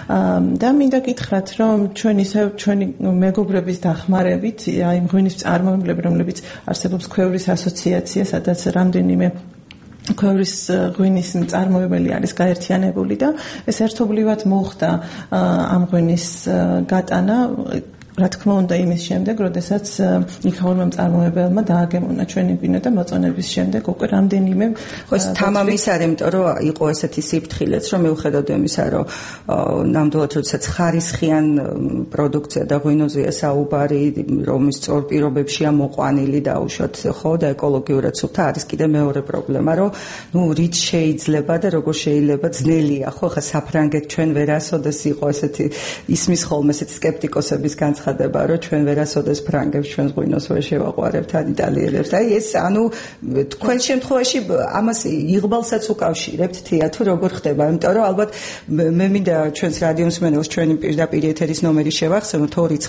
და მინდა გითხრათ, რომ ჩვენ ისევ ჩვენი მეგობრების დახმარებით, აი ღვინის წარმოებლები, რომლებიც არსებობს ქვევრის ასოციაცია, სადაც რამდენიმე ქვევრის ღვინის მწარმოებელი არის გაერთიანებული და ეს ერთობლივად მოხდა ამ ღვინის გატანა რა თქმა უნდა იმის შემდეგ, როდესაც იქაურმა მწარმოებელმა დააგემონა ჩვენი ღვინო და მოწონების შემდეგ უკვე რამდენიმე ეს თამამის არის, იმიტომ რომ იყო ესეთი სიფრთხილეც, რომ მიუხედავად იმისა, რომ ნამდვილად როდესაც ხარისხიან პროდუქცია და ღვინოზეა საუბარი, რომ ის სწორ პირობებშია მოყვანილი დაუშვათ, ხო და ეკოლოგიურად სუფთა არის კიდე მეორე პრობლემა, რომ რით შეიძლება და როგორ შეიძლება ძნელია, ხო ხა საფრანგეთ ჩვენ ვერასოდეს იყო ესეთი ისმის ხოლმე ესეთი სკეპტიკოსების განცხადება, რომ ჩვენ ვერასოდეს ფრანგებს ჩვენს ღვინოს ვერ შევაყვარებთ ან იტალიელებს. აი ეს ანუ თქვენ შემთხვევაში ამას იღბალსაც უკავშირებთ თია თუ როგორ ხდება, იმიტომ რომ ალბათ მე მინდა ჩვენს რადიო მსმენელს ჩვენი პირდაპირ ეთერის ნომერი შევახსენოთ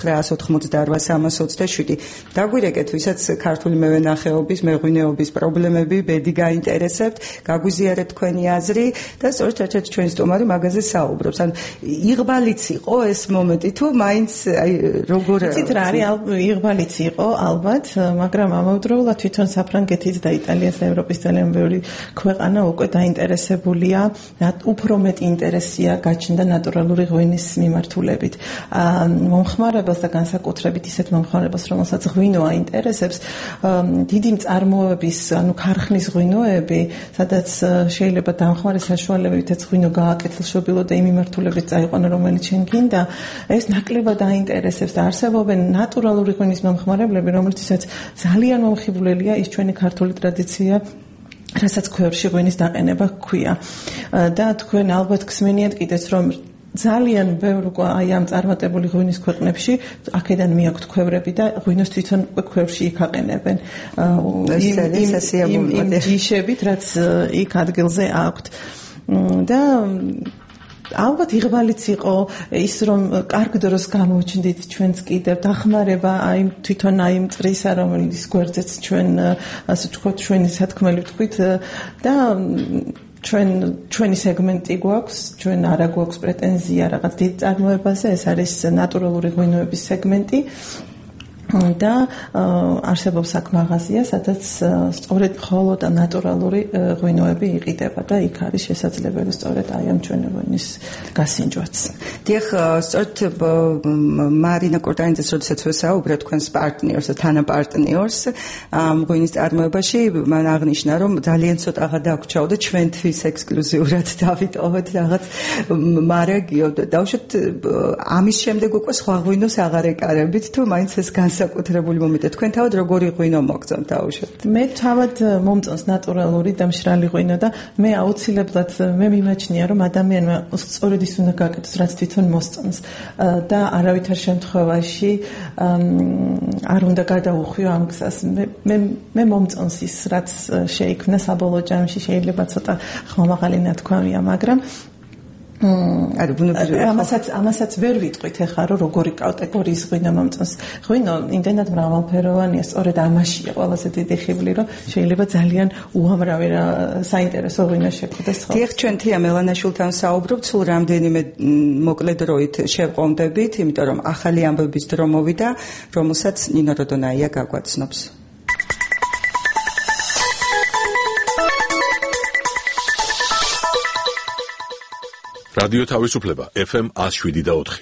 2988327. დაგვირეკეთ, ვისაც ქართული მევენახეობის, მეღვინეობის პრობლემები ბედი გაინტერესებთ, გაგვიზიარეთ თქვენი აზრი და სწორედ ერთ-ერთი ჩვენი სტუმარი მაგაზე საუბრობს. ან იღბალიც იყო ეს მომენტი თუ მაინც აი როგორ იცით რა არის იღბალიც იყო ალბათ, მაგრამ ამავდროულად თვითონ საფრანგეთის და იტალიის და ევროპის ძალიან ბევრი ქვეყანა უკვე დაინტერესებულია, უფრო მეტი ინტერესია გაჩნდა ნატურალური ღვინის მიმართულებით. მომხმარებელს და განსაკუთრებით ისეთ მომხმარებელს, რომელსაც ღვინო აინტერესებს, დიდი მწარმოების, ანუ ქარხნის ღვინოები, სადაც შეიძლება დამხმარე საშუალებითაც ღვინო გააკეთილშობილო და იმ მიმართულებით წაიყვანო, რომელიც შენ გინდა, ეს ნაკლებად აინტერესებს და არსებობენ ნატურალური ღვინის მომხმარებლები, რომლითაც ძალიან მომხიბვლელია ის ჩვენი ქართული ტრადიცია, რასაც ქვევრში ღვინის დაყენება ჰქვია. და თქვენ ალბათ გსმენიათ კიდეც, რომ ძალიან ბევრ აი ამ წარმატებული ღვინის ქვეყნებში აქედან მიაქვთ ქვევრები და ღვინოს თვითონ ქვევრში იქაყენებენ. იმ ჯიშებით, რაც იქ ადგილზე აქვთ. და ალბათ იღბალიც იყო ის, რომ კარგ დროს გამოვჩნდით ჩვენც კიდევ დახმარება აი თვითონ აი მწრისა, რომელიც გვერდზეც ჩვენ ასე ვთქვათ ჩვენი სათქმელი ვთქვით და ჩვენი სეგმენტი გვაქვს, ჩვენ არა გვაქვს პრეტენზია რაღაც დიდ წარმოებაზე, ეს არის ნატურალური ღვინოების სეგმენტი. და არსებობს აქ მაღაზია, სადაც სწორედ მხოლოდ ნატურალური ღვინოები იყიდება და იქ არის შესაძლებელი სწორედ აი ამ ჩვენი ღვინის გასინჯვაც. დიახ, სწორედ მარინა კორტანიძეს როდესაც ვესაუბრეთ თქვენს პარტნიორს, თანაპარტნიორს ამ ღვინის წარმოებაში, მან აღნიშნა, რომ ძალიან ცოტაღა დაგვრჩაოდა ჩვენთვის ექსკლუზიურად დავიტოვეთ რაღაც მარაგიო და დავუშვათ ამის შემდეგ უკვე სხვა ღვინოს აღარ ეკარებით, თუ მაინც ეს განსაკუთრებით განსაკუთრებული მომენტი. თქვენ თავად როგორი ღვინო მოგწონთ დაუშვათ? მე თავად მომწონს ნატურალური და მშრალი ღვინო და მე აუცილებლად მე მიმაჩნია რომ ადამიანმა სწორედ ის უნდა გაკეთოს რაც თვითონ მოსწონს და არავითარ შემთხვევაში არ უნდა გადაუხვიო ამ გზას. მე მომწონს ის რაც შეიქმნა საბოლოო ჯამში, შეიძლება ცოტა ხმამაღალი ნათქვამია, მაგრამ ამასაც ვერ ვიტყვით ახლა რომ როგორი კატეგორიის ღვინო მომწონს. ღვინო იმდენად მრავალფეროვანია, სწორედ ამაშია ყველაზე დიდი ხიბლი, რომ შეიძლება ძალიან უამრავი საინტერესო ღვინო შეგვდეს. დიახ, ჩვენ თია მელანაშვილთან საუბრობთ, სულ რამდენიმე მოკლე დროით შევყონდებით, იმიტომ რომ ახალი ამბების დრო მოვიდა, რომელსაც ნინო როდონაია გაგვაცნობს. რადიო თავისუფლება FM 107.4.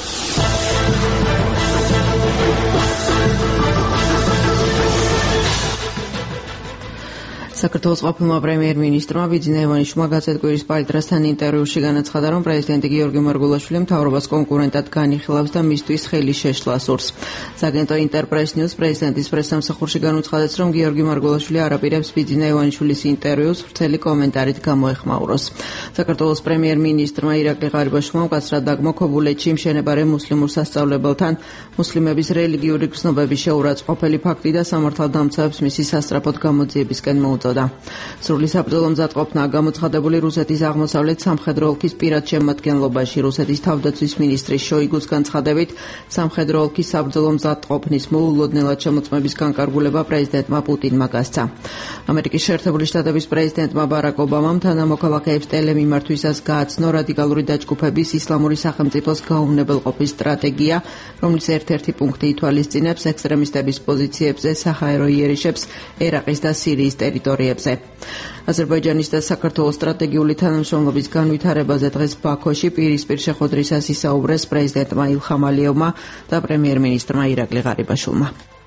საქართველოს ყოფილმა პრემიერ-მინისტრმა ბიძინა ივანიშვილმა გაზეთ-კვირის პალიტრასთან ინტერვიუში განაცხადა, რომ პრეზიდენტი გიორგი მარგულაშვილი მთავრობას კონკურენტად განიხილავს და მისთვის ხელი შეშლა სურს. საგენტო ინტერპრეს ნიუს პრეზიდენტის პრესსამსახურში განუცხადეს, რომ გიორგი მარგულაშვილი არაპირებს ბიძინა ივანიშვილის ინტერვიუს ვრცელი კომენტარით გამოეხმაუროს. საქართველოს პრემიერ-მინისტრმა ირაკლი ღარიბაშვილმა მკაცრად დაგმოქობულეთში მშენებარე მუსლიმურ სასწავლებელთან მუსლიმების რელიგიური გრძნობების შეურაცხყოფელი ფაქტი და სამართალდამცავებს მისი სასწრაფოდ გამოძიებისკენ მოუწოდა. სრული საბრძოლო მზადყოფნა გამოცხადებული რუსეთის აღმოსავლეთ სამხედრო ოლქის პირად შემადგენლობაში. რუსეთის თავდაცვის მინისტრის შოიგუს განცხადებით, სამხედრო ოლქის საბრძოლო მზადყოფნის მოულოდნელად შემოწმების განკარგულება პრეზიდენტმა პუტინმა გასცა. ამერიკის შეერთებული შტატების პრეზიდენტმა ბარაკ ობამამ თანამოქალაქეებს ტელემიმართვისას გააცნო რადიკალური დაჯგუფების ისლამური სახელმწიფოს გაუვნებელყოფის სტრატეგია, რომლის ერთ-ერთი პუნქტი ითვალისწინებს ექსტრემისტების პოზიციებზე საჰაერო იერიშებს ერაყის და სირიის ტერიტორიებზე. აზერბაიჯანის და საქართველოს სტრატეგიული თანამშრომლობის განვითარებაზე დღეს ბაქოში პირისპირ შეხვედრისას ისაუბრეს პრეზიდენტმა ილჰამ ალიევმა და პრემიერ-მინისტრმა ირაკლი ღარიბაშვილმა.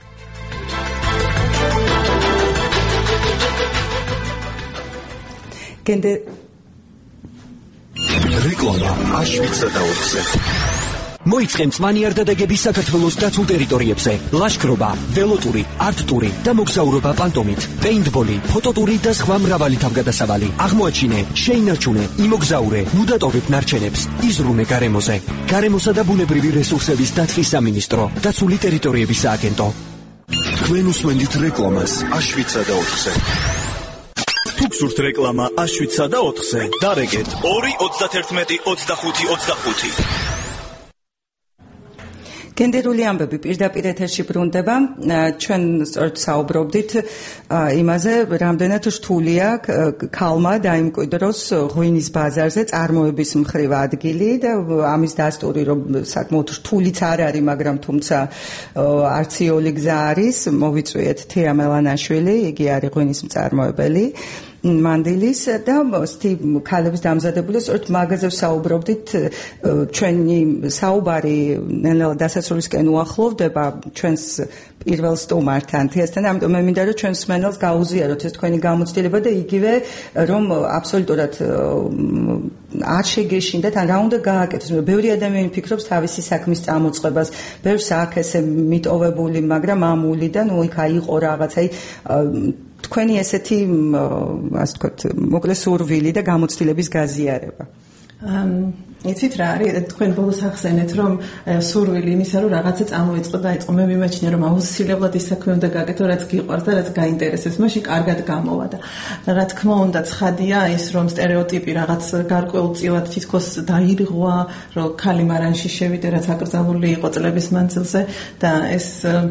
რეკლამა აშვიცა და ოთხზე. მოიწყენ მწვანეარდადეგების საქართველოს დაცულ ტერიტორიებზე. ლაშქრობა, ველოტური, არტტური და მოგზაურობა პანტომით, პეინტბოლი, ფოტოტური და სხვა მრავალი თავგადასავალი. აღმოაჩინე, შეინარჩუნე, იმოგზაურე, მუდატოვებ ნარჩენებს, იზრუნე გარემოზე. გარემოსა და ბუნებრივი რესურსების დაცვის სამინისტრო, დაცული ტერიტორიების სააგენტო. თქვენ უსმენთ რეკლამას აშვიცა და ოთხზე. თუ გსურთ რეკლამა აშვიცა და ოთხზე, დარეგეთ 2-31-25-25. გენდერული ამბები პირდაპირ ეთერში ბრუნდება. ჩვენ სწორედ საუბრობდით იმაზე, რამდენად რთულია ქალმა დაიმკვიდროს ღვინის ბაზარზე წარმოების მხრივ ადგილი და ამის დასტური, რომ საკმაოდ რთულიც არ არის, მაგრამ თუმცა არციოლი გზა არის. მოვიწვიეთ თია მელანაშვილი, იგი არის ღვინის მწარმოებელი მანდილის და ქალების დამზადებული, სწორედ მაგაზე საუბრობდით. ჩვენი საუბარი ნელ-ნელა დასასრულისკენ უახლოვდება ჩვენს პირველ სტუმართან თიასთან, ამიტომ მე მინდა რომ ჩვენს მსმენელს გაუზიაროთ ეს თქვენი გამოცდილება და იგივე რომ აბსოლუტურად არ შეგეშინდეთ, ან რა უნდა გააკეთოს. ბევრი ადამიანი ფიქრობს თავისი საქმის წამოწყებას, ბევრს აქ ესე მიტოვებული, მაგრამ ამული და ნუ იქ აიყო რაღაცა. თქვენი ესეთი, ასე ვთქვათ, მოკლე სურვილი და გამოცდილების გაზიარება. იცით რა არის, თქვენ ბოლოს ახსენეთ, რომ სურვილი იმისა, რომ რაღაცა წამოიწყო და იწყო. მე მიმაჩნია, რომ აუცილებლად ის საქმე უნდა გააკეთო, რაც გიყვარს და რაც გაინტერესებს. მაშინ კარგად გამოვა და რა თქმა უნდა, ცხადია ის, რომ სტერეოტიპი რაღაც გარკვეულწილად თითქოს დაირღვა, რომ ქალი მარანში შევიდე, რაც აკრძალული იყო წლების მანძილზე და ეს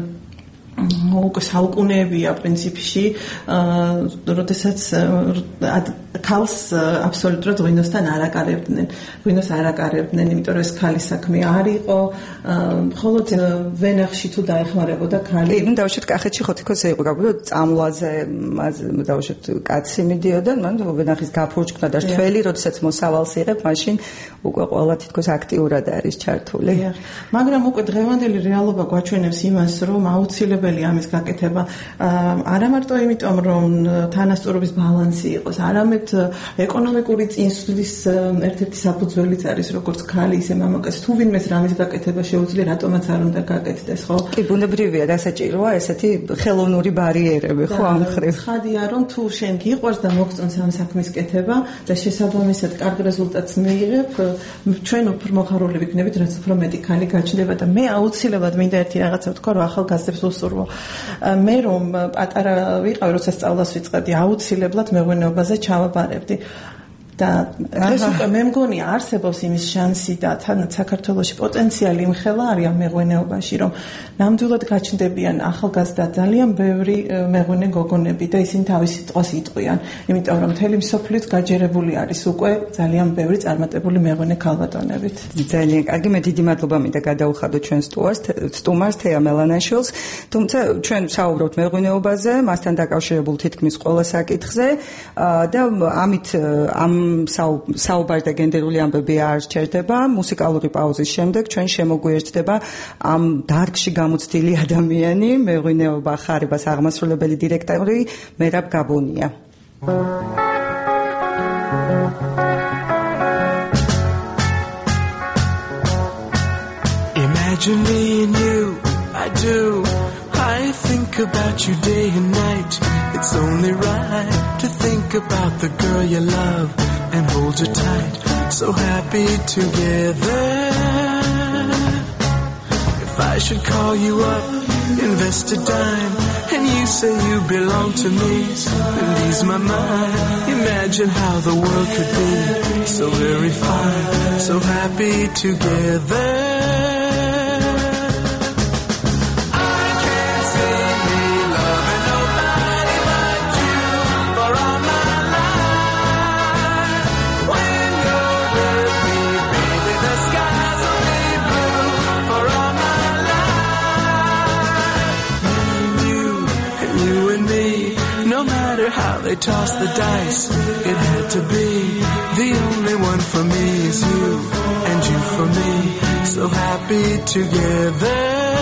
საუკუნეებია პრინციპში, როდესაც ქალს აბსოლუტურად ღვინოსთან არ აკარებდნენ. ღვინოს არ აკარებდნენ, იმიტომ რომ ეს ქალის საქმე არ იყო. მხოლოდ ვენახში თუ დაეხმარებოდა ქალი. ნუ დავუშვათ კახეთში ხო თქოს იყო გაბრალ წამლაზე, დავუშვათ კაცი მიდიოდა, მან ვენახის გაფურჩქნა და თველი, როდესაც მოსავალს იღებ, მაშინ უკვე ყველა თითქოს აქტიურად არის ჩართული. მაგრამ უკვე დღევანდელი რეალობა გვაჩვენებს იმას, რომ აუცილებელია ამის გაკეთება. არა მარტო იმიტომ, რომ თანასწორობის ბალანსი იყოს, არამედ ვთქვათ, ეკონომიკური წინსვლის ერთ-ერთი საფუძველიც არის როგორც ქალი, ისე მამაკაც. თუ ვინმეს რამის გაკეთება შეუძლია, რატომაც არ უნდა გაკეთდეს, ხო? კი, ბუნებრივია, დასაჭიროა ესეთი ხელოვნური ბარიერები, ხო, ამ მხრივ. ცხადია, რომ თუ შენ გიყვარს და მოგწონს ამ საქმის კეთება და შესაბამისად კარგ რეზულტატს მიიღებ, ჩვენ უფრო მოხარული ვიქნებით, რაც უფრო მეტი ქალი გაჩნდება და მე აუცილებლად მინდა ერთი რაღაცა ვთქვა, რომ ახალგაზრდებს ვუსურვო. მე რომ პატარა ვიყავი, როცა სწავლას ვიწყებდი, აუცილებლად მეღვინეობაზე ჩავაბარებდი. და ეს უკვე მე მგონი არსებობს იმის შანსი და თანაც საქართველოში პოტენციალი იმხელა არის ამ მეღვინეობაში, რომ ნამდვილად გაჩნდებიან ახალგაზრდა ძალიან ბევრი მეღვინე გოგონები და ისინი თავის სიტყვას იტყვიან, იმიტომ რომ მთელი მსოფლიოც გაჯერებული არის უკვე ძალიან ბევრი წარმატებული მეღვინე ქალბატონებით. ძალიან კარგი, მე დიდი მადლობა მინდა გადაუხადო ჩვენ სტუმარს თეა მელანაშვილს, თუმცა ჩვენ ვსაუბრობთ მეღვინეობაზე, მასთან დაკავშირებულ თითქმის ყველა საკითხზე და ამით ამ საუბარი და გენდერული ამბები არ სჩერდება. მუსიკალური პაუზის შემდეგ ჩვენ შემოგვიერთდება ამ დარგში გამოცდილი ადამიანი, მეღვინეობა ხარებას აღმასრულებელი დირექტორი მერაბ გაბუნია. Imagine me and you, I do. I think about you day and night. It's only right to think about the girl you love and hold her tight. So happy together. If I should call you up, invest a dime, and you say you belong to me, and ease my mind. Imagine how the world could be so very fine, so happy together. How they toss the dice, it had to be. The only one for me is you, and you for me, so happy together.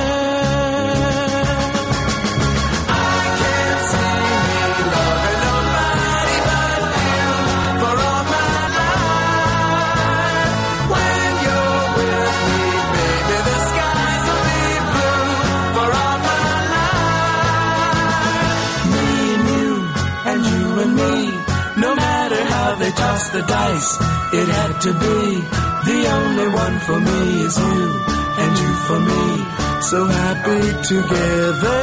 Toss the dice, it had to be. The only one for me is you, and you for me, so happy together.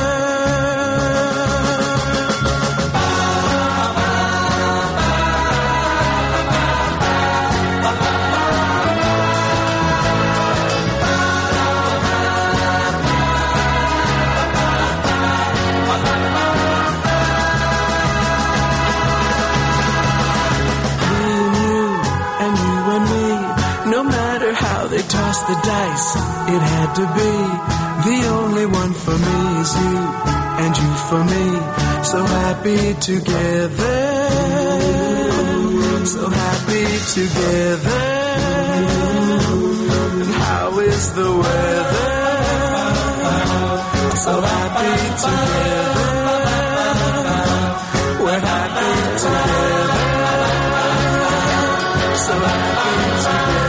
Toss the dice, it had to be. The only one for me is you, and you for me, so happy together. So happy together. And how is the weather? So happy together. We're happy together. So happy together.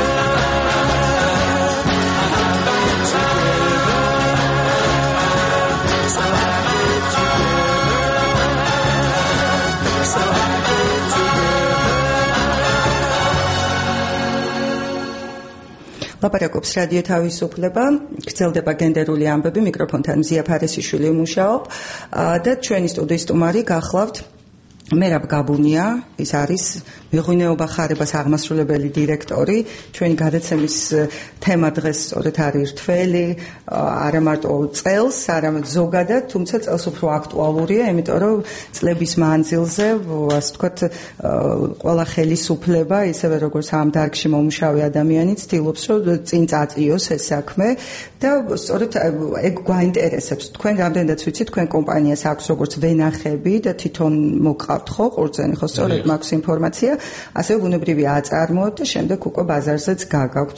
ლაპარაკობს რადიო თავისუფლება, გრძელდება გენდერული ამბები, მიკროფონთან მზია ფარესიშვილი მუშაობ და ჩვენი სტუდიის სტუმარი გახლავთ მერაბ გაბუნია, ის არის მეღვინეობა ხარებას აღმასრულებელი დირექტორი. ჩვენი გადაცემის თემა დღეს სწორედ არის რთველი, არა მარტო წელს, არამედ ზოგადად, თუმცა წელს უფრო აქტუალურია, იმიტომ რომ წლების მანძილზე, ასე ვთქვათ, ყველა ხელისუფლება, ისევე როგორც ამ დარგში მომუშავე ადამიანი ცდილობს, რომ წინ წაწიოს ეს საქმე და სწორედ ეგ გვაინტერესებს. თქვენ რამდენადაც ვიცით, თქვენ კომპანიას აქვს როგორც ვენახები და თვითონ მოყავთ ხო ყურძენი, ხო სწორედ მაქვს ინფორმაცია, ასევე ბუნებრივია აწარმოებთ და შემდეგ უკვე ბაზარზეც გაგაქვთ.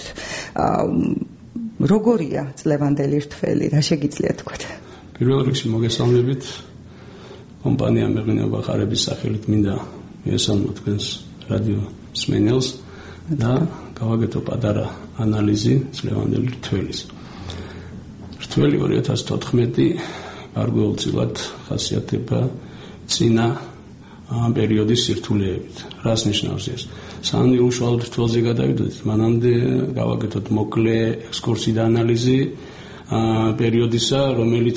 როგორია წლევანდელი რთველი, რა შეგიძლიათ თქვა? პირველ რიგში მოგესალმებით. კომპანია მეღვინეობა ხარების სახელით მინდა მიესალმო თქვენს რადიო მსმენელს და გავაკეთო პატარა ანალიზი წლევანდელი რთველის. რთველი 2014 გარკვეულწილად ხასიათდება წინა პერიოდის სირთულეებით. რას ნიშნავს ეს? სანამ უშუალოდ რთველზე გადავიდოდით, მანამდე გავაკეთოთ მოკლე ექსკურსი და ანალიზი პერიოდისა, რომელიც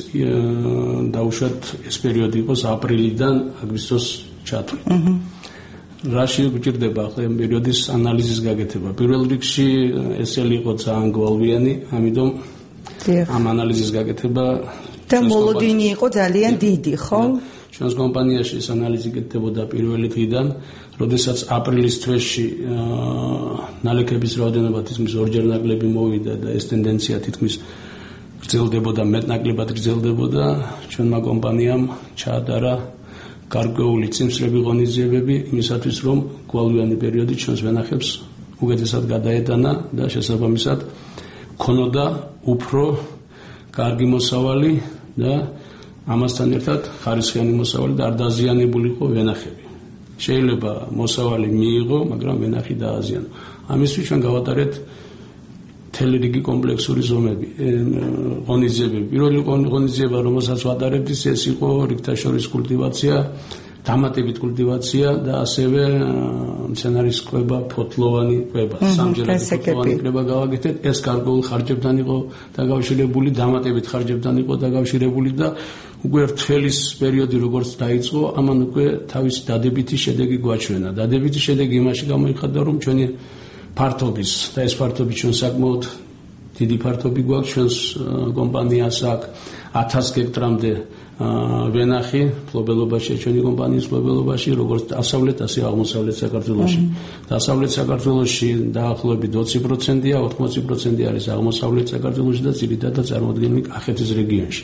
დაუშვათ ეს პერიოდი იყოს აპრილიდან აგვისტოს ჩათვლით. რაში გვჭირდება ახლა ამ პერიოდის ანალიზის გაკეთება? პირველ რიგში ესელი იყო ძალიან გვალვიანი, ამიტომ ამ ანალიზის გაკეთება და მოლოდინი იყო ძალიან დიდი, ხო? ჩვენს კომპანიაში ეს ანალიზი გეკეთებოდა პირველი დღიდან, როდესაც აპრილის თვეში ნალექების რაოდენობა თითქმის ორჯერ ნაკლები მოვიდა და ეს ტენდენცია თითქმის გრძელდებოდა, მეტნაკლებად გრძელდებოდა. ჩვენმა კომპანიამ ჩაატარა გარკვეული წინსწრები ღონისძიებები იმისათვის, რომ გვალვიანი პერიოდი ჩვენს ვენახებს უკეთესად გადაეტანა და შესაბამისად ქონოდა უფრო კარგი მოსავალი და ამასთან ერთად ხარისხიანი მოსავალი და არ დაზიანებულიყო ვენახები. შეიძლება მოსავალი მიიღო, მაგრამ ვენახი დააზიანო. ამისთვის ჩვენ გავატარეთ მთელი რიგი კომპლექსური ზომები, ღონისძიებები. პირველი ღონისძიება, რომელსაც ვატარებთ, ეს იყო რიგთაშორის კულტივაცია, დამატებით კულტივაცია და ასევე მცენარის კვება, ფოთლოვანი კვება. სამჯერადი ფოთლოვანი კვება გავაკეთეთ. ეს გარკვეულ ხარჯებთან იყო დაკავშირებული, დამატებით ხარჯებთან იყო დაკავშირებული და უკვე რთველის პერიოდი როგორც დაიწყო, ამან უკვე თავისი დადებითი შედეგი გვაჩვენა. დადებითი შედეგი იმაში გამოიხატა, რომ ჩვენი ფართობის და ეს ფართობი ჩვენ საკმაოდ დიდი ფართობი გვაქვს, ჩვენს კომპანიას აქვს 1000 ჰექტრამდე ვენახი ფლობელობაში, ჩვენი კომპანიის ფლობელობაში, როგორც დასავლეთ, ასე აღმოსავლეთ საქართველოში. დასავლეთ საქართველოში დაახლოებით 20%-ია, 80% არის აღმოსავლეთ საქართველოში და ძირითადად წარმოადგენილი კახეთის რეგიონში.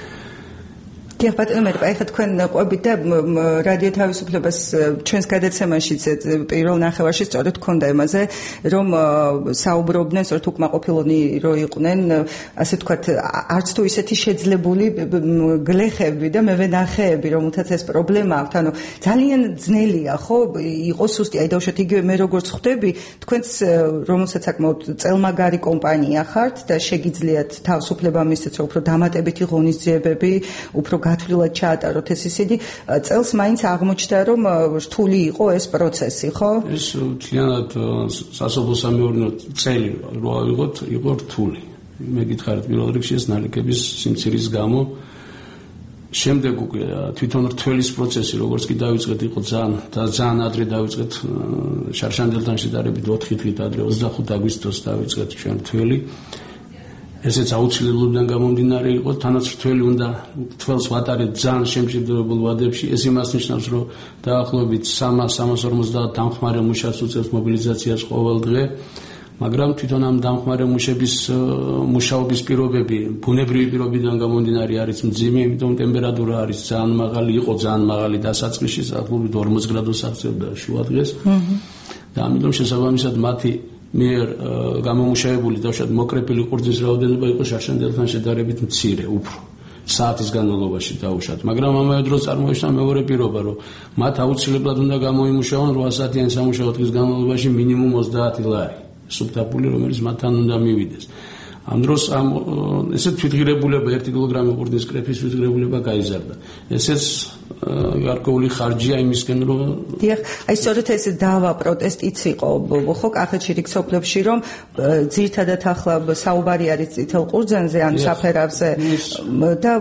დიახ, ბატონო, მე ახლა თქვენ ყვებით და რადიო თავისუფლებას ჩვენს გადაცემაშიც პირველ ნახევარში სწორედ გქონდა იმაზე, რომ საუბრობდნენ სწორედ უკმაყოფილონი რო იყვნენ, ასე ვთქვათ, არც თუ ისეთი შეძლებული გლეხები და მევენახეები, რომელთაც ეს პრობლემა აქვს, ანუ ძალიან ძნელია, ხო, იყო სუსტი, აი დავუშვათ იგივე მე როგორც ხვდები, თქვენც რომელსაც საკმაოდ წელმაგარი კომპანია ხართ და შეგიძლიათ თავისუფლება მისცეთ, რომ უფრო დამატებითი ღონისძიებები, უფრო გათვლილად ჩაატაროთ ეს ისინი, წელს მაინც აღმოჩნდა, რომ რთული იყო ეს პროცესი, ხო? ეს მთლიანად სასოფლო-სამეურნეო წელი რო ავიღოთ, იყო რთული. მე გითხარით პირველ რიგში ეს ნალექების სიმცირის გამო. შემდეგ უკვე თვითონ რთველის პროცესი, როგორც კი დავიწყეთ, იყო ძალიან ადრე დავიწყეთ, შარშანდელთან შედარებით 4 დღით ადრე 25 აგვისტოს დავიწყეთ ჩვენ რთველი. ესეც აუცილებლობიდან გამომდინარე იყო, თანაც რთველი უნდა რთველს ვატარეთ ძალიან შემჭირდებებულ ვადებში. ეს იმას ნიშნავს, რომ დაახლოებით 350 დამხმარე მუშას უწევს მობილიზაციას ყოველ დღე, მაგრამ თვითონ ამ დამხმარე მუშების მუშაობის პირობები, ბუნებრივი პირობიდან გამომდინარე არის მძიმე, იმიტომ ტემპერატურა არის ძალიან მაღალი, იყო ძალიან მაღალი დასაწყისში, საერთოდ 40 გრადუს აღწევდა შუადღეს. და ამიტომ შესაბამისად მათი მიერ გამომუშავებული დავშად მოკრეფილი ყურძნის რაოდენობა იყო შარშანდელთან შედარებით მცირე, უფრო საათის განმავლობაში დავუშვათ, მაგრამ ამავე დროს წარმოიჩინა მეორე პირობა, რომ მათ აუცილებლად უნდა გამოიმუშავონ 8 საათიანი სამუშაო დღის განმავლობაში მინიმუმ 30 ლარი სუბტაპული, რომელიც მათთან უნდა მივიდეს. ამ დროს ესეთ თვითღირებულება 1 კილოგრამი ყურძნის კრეფის თვითღირებულება გაიზარდა. ესეც გარკვეული ხარჯია იმისკენ, რომ დიახ, აი სწორედ ეს დავა პროტესტიც იყო, ხო, კახეთში რიგ სოფლებში, რომ ძირითადად ახლა საუბარი არის წითელ ყურძენზე, ან საფერავზე და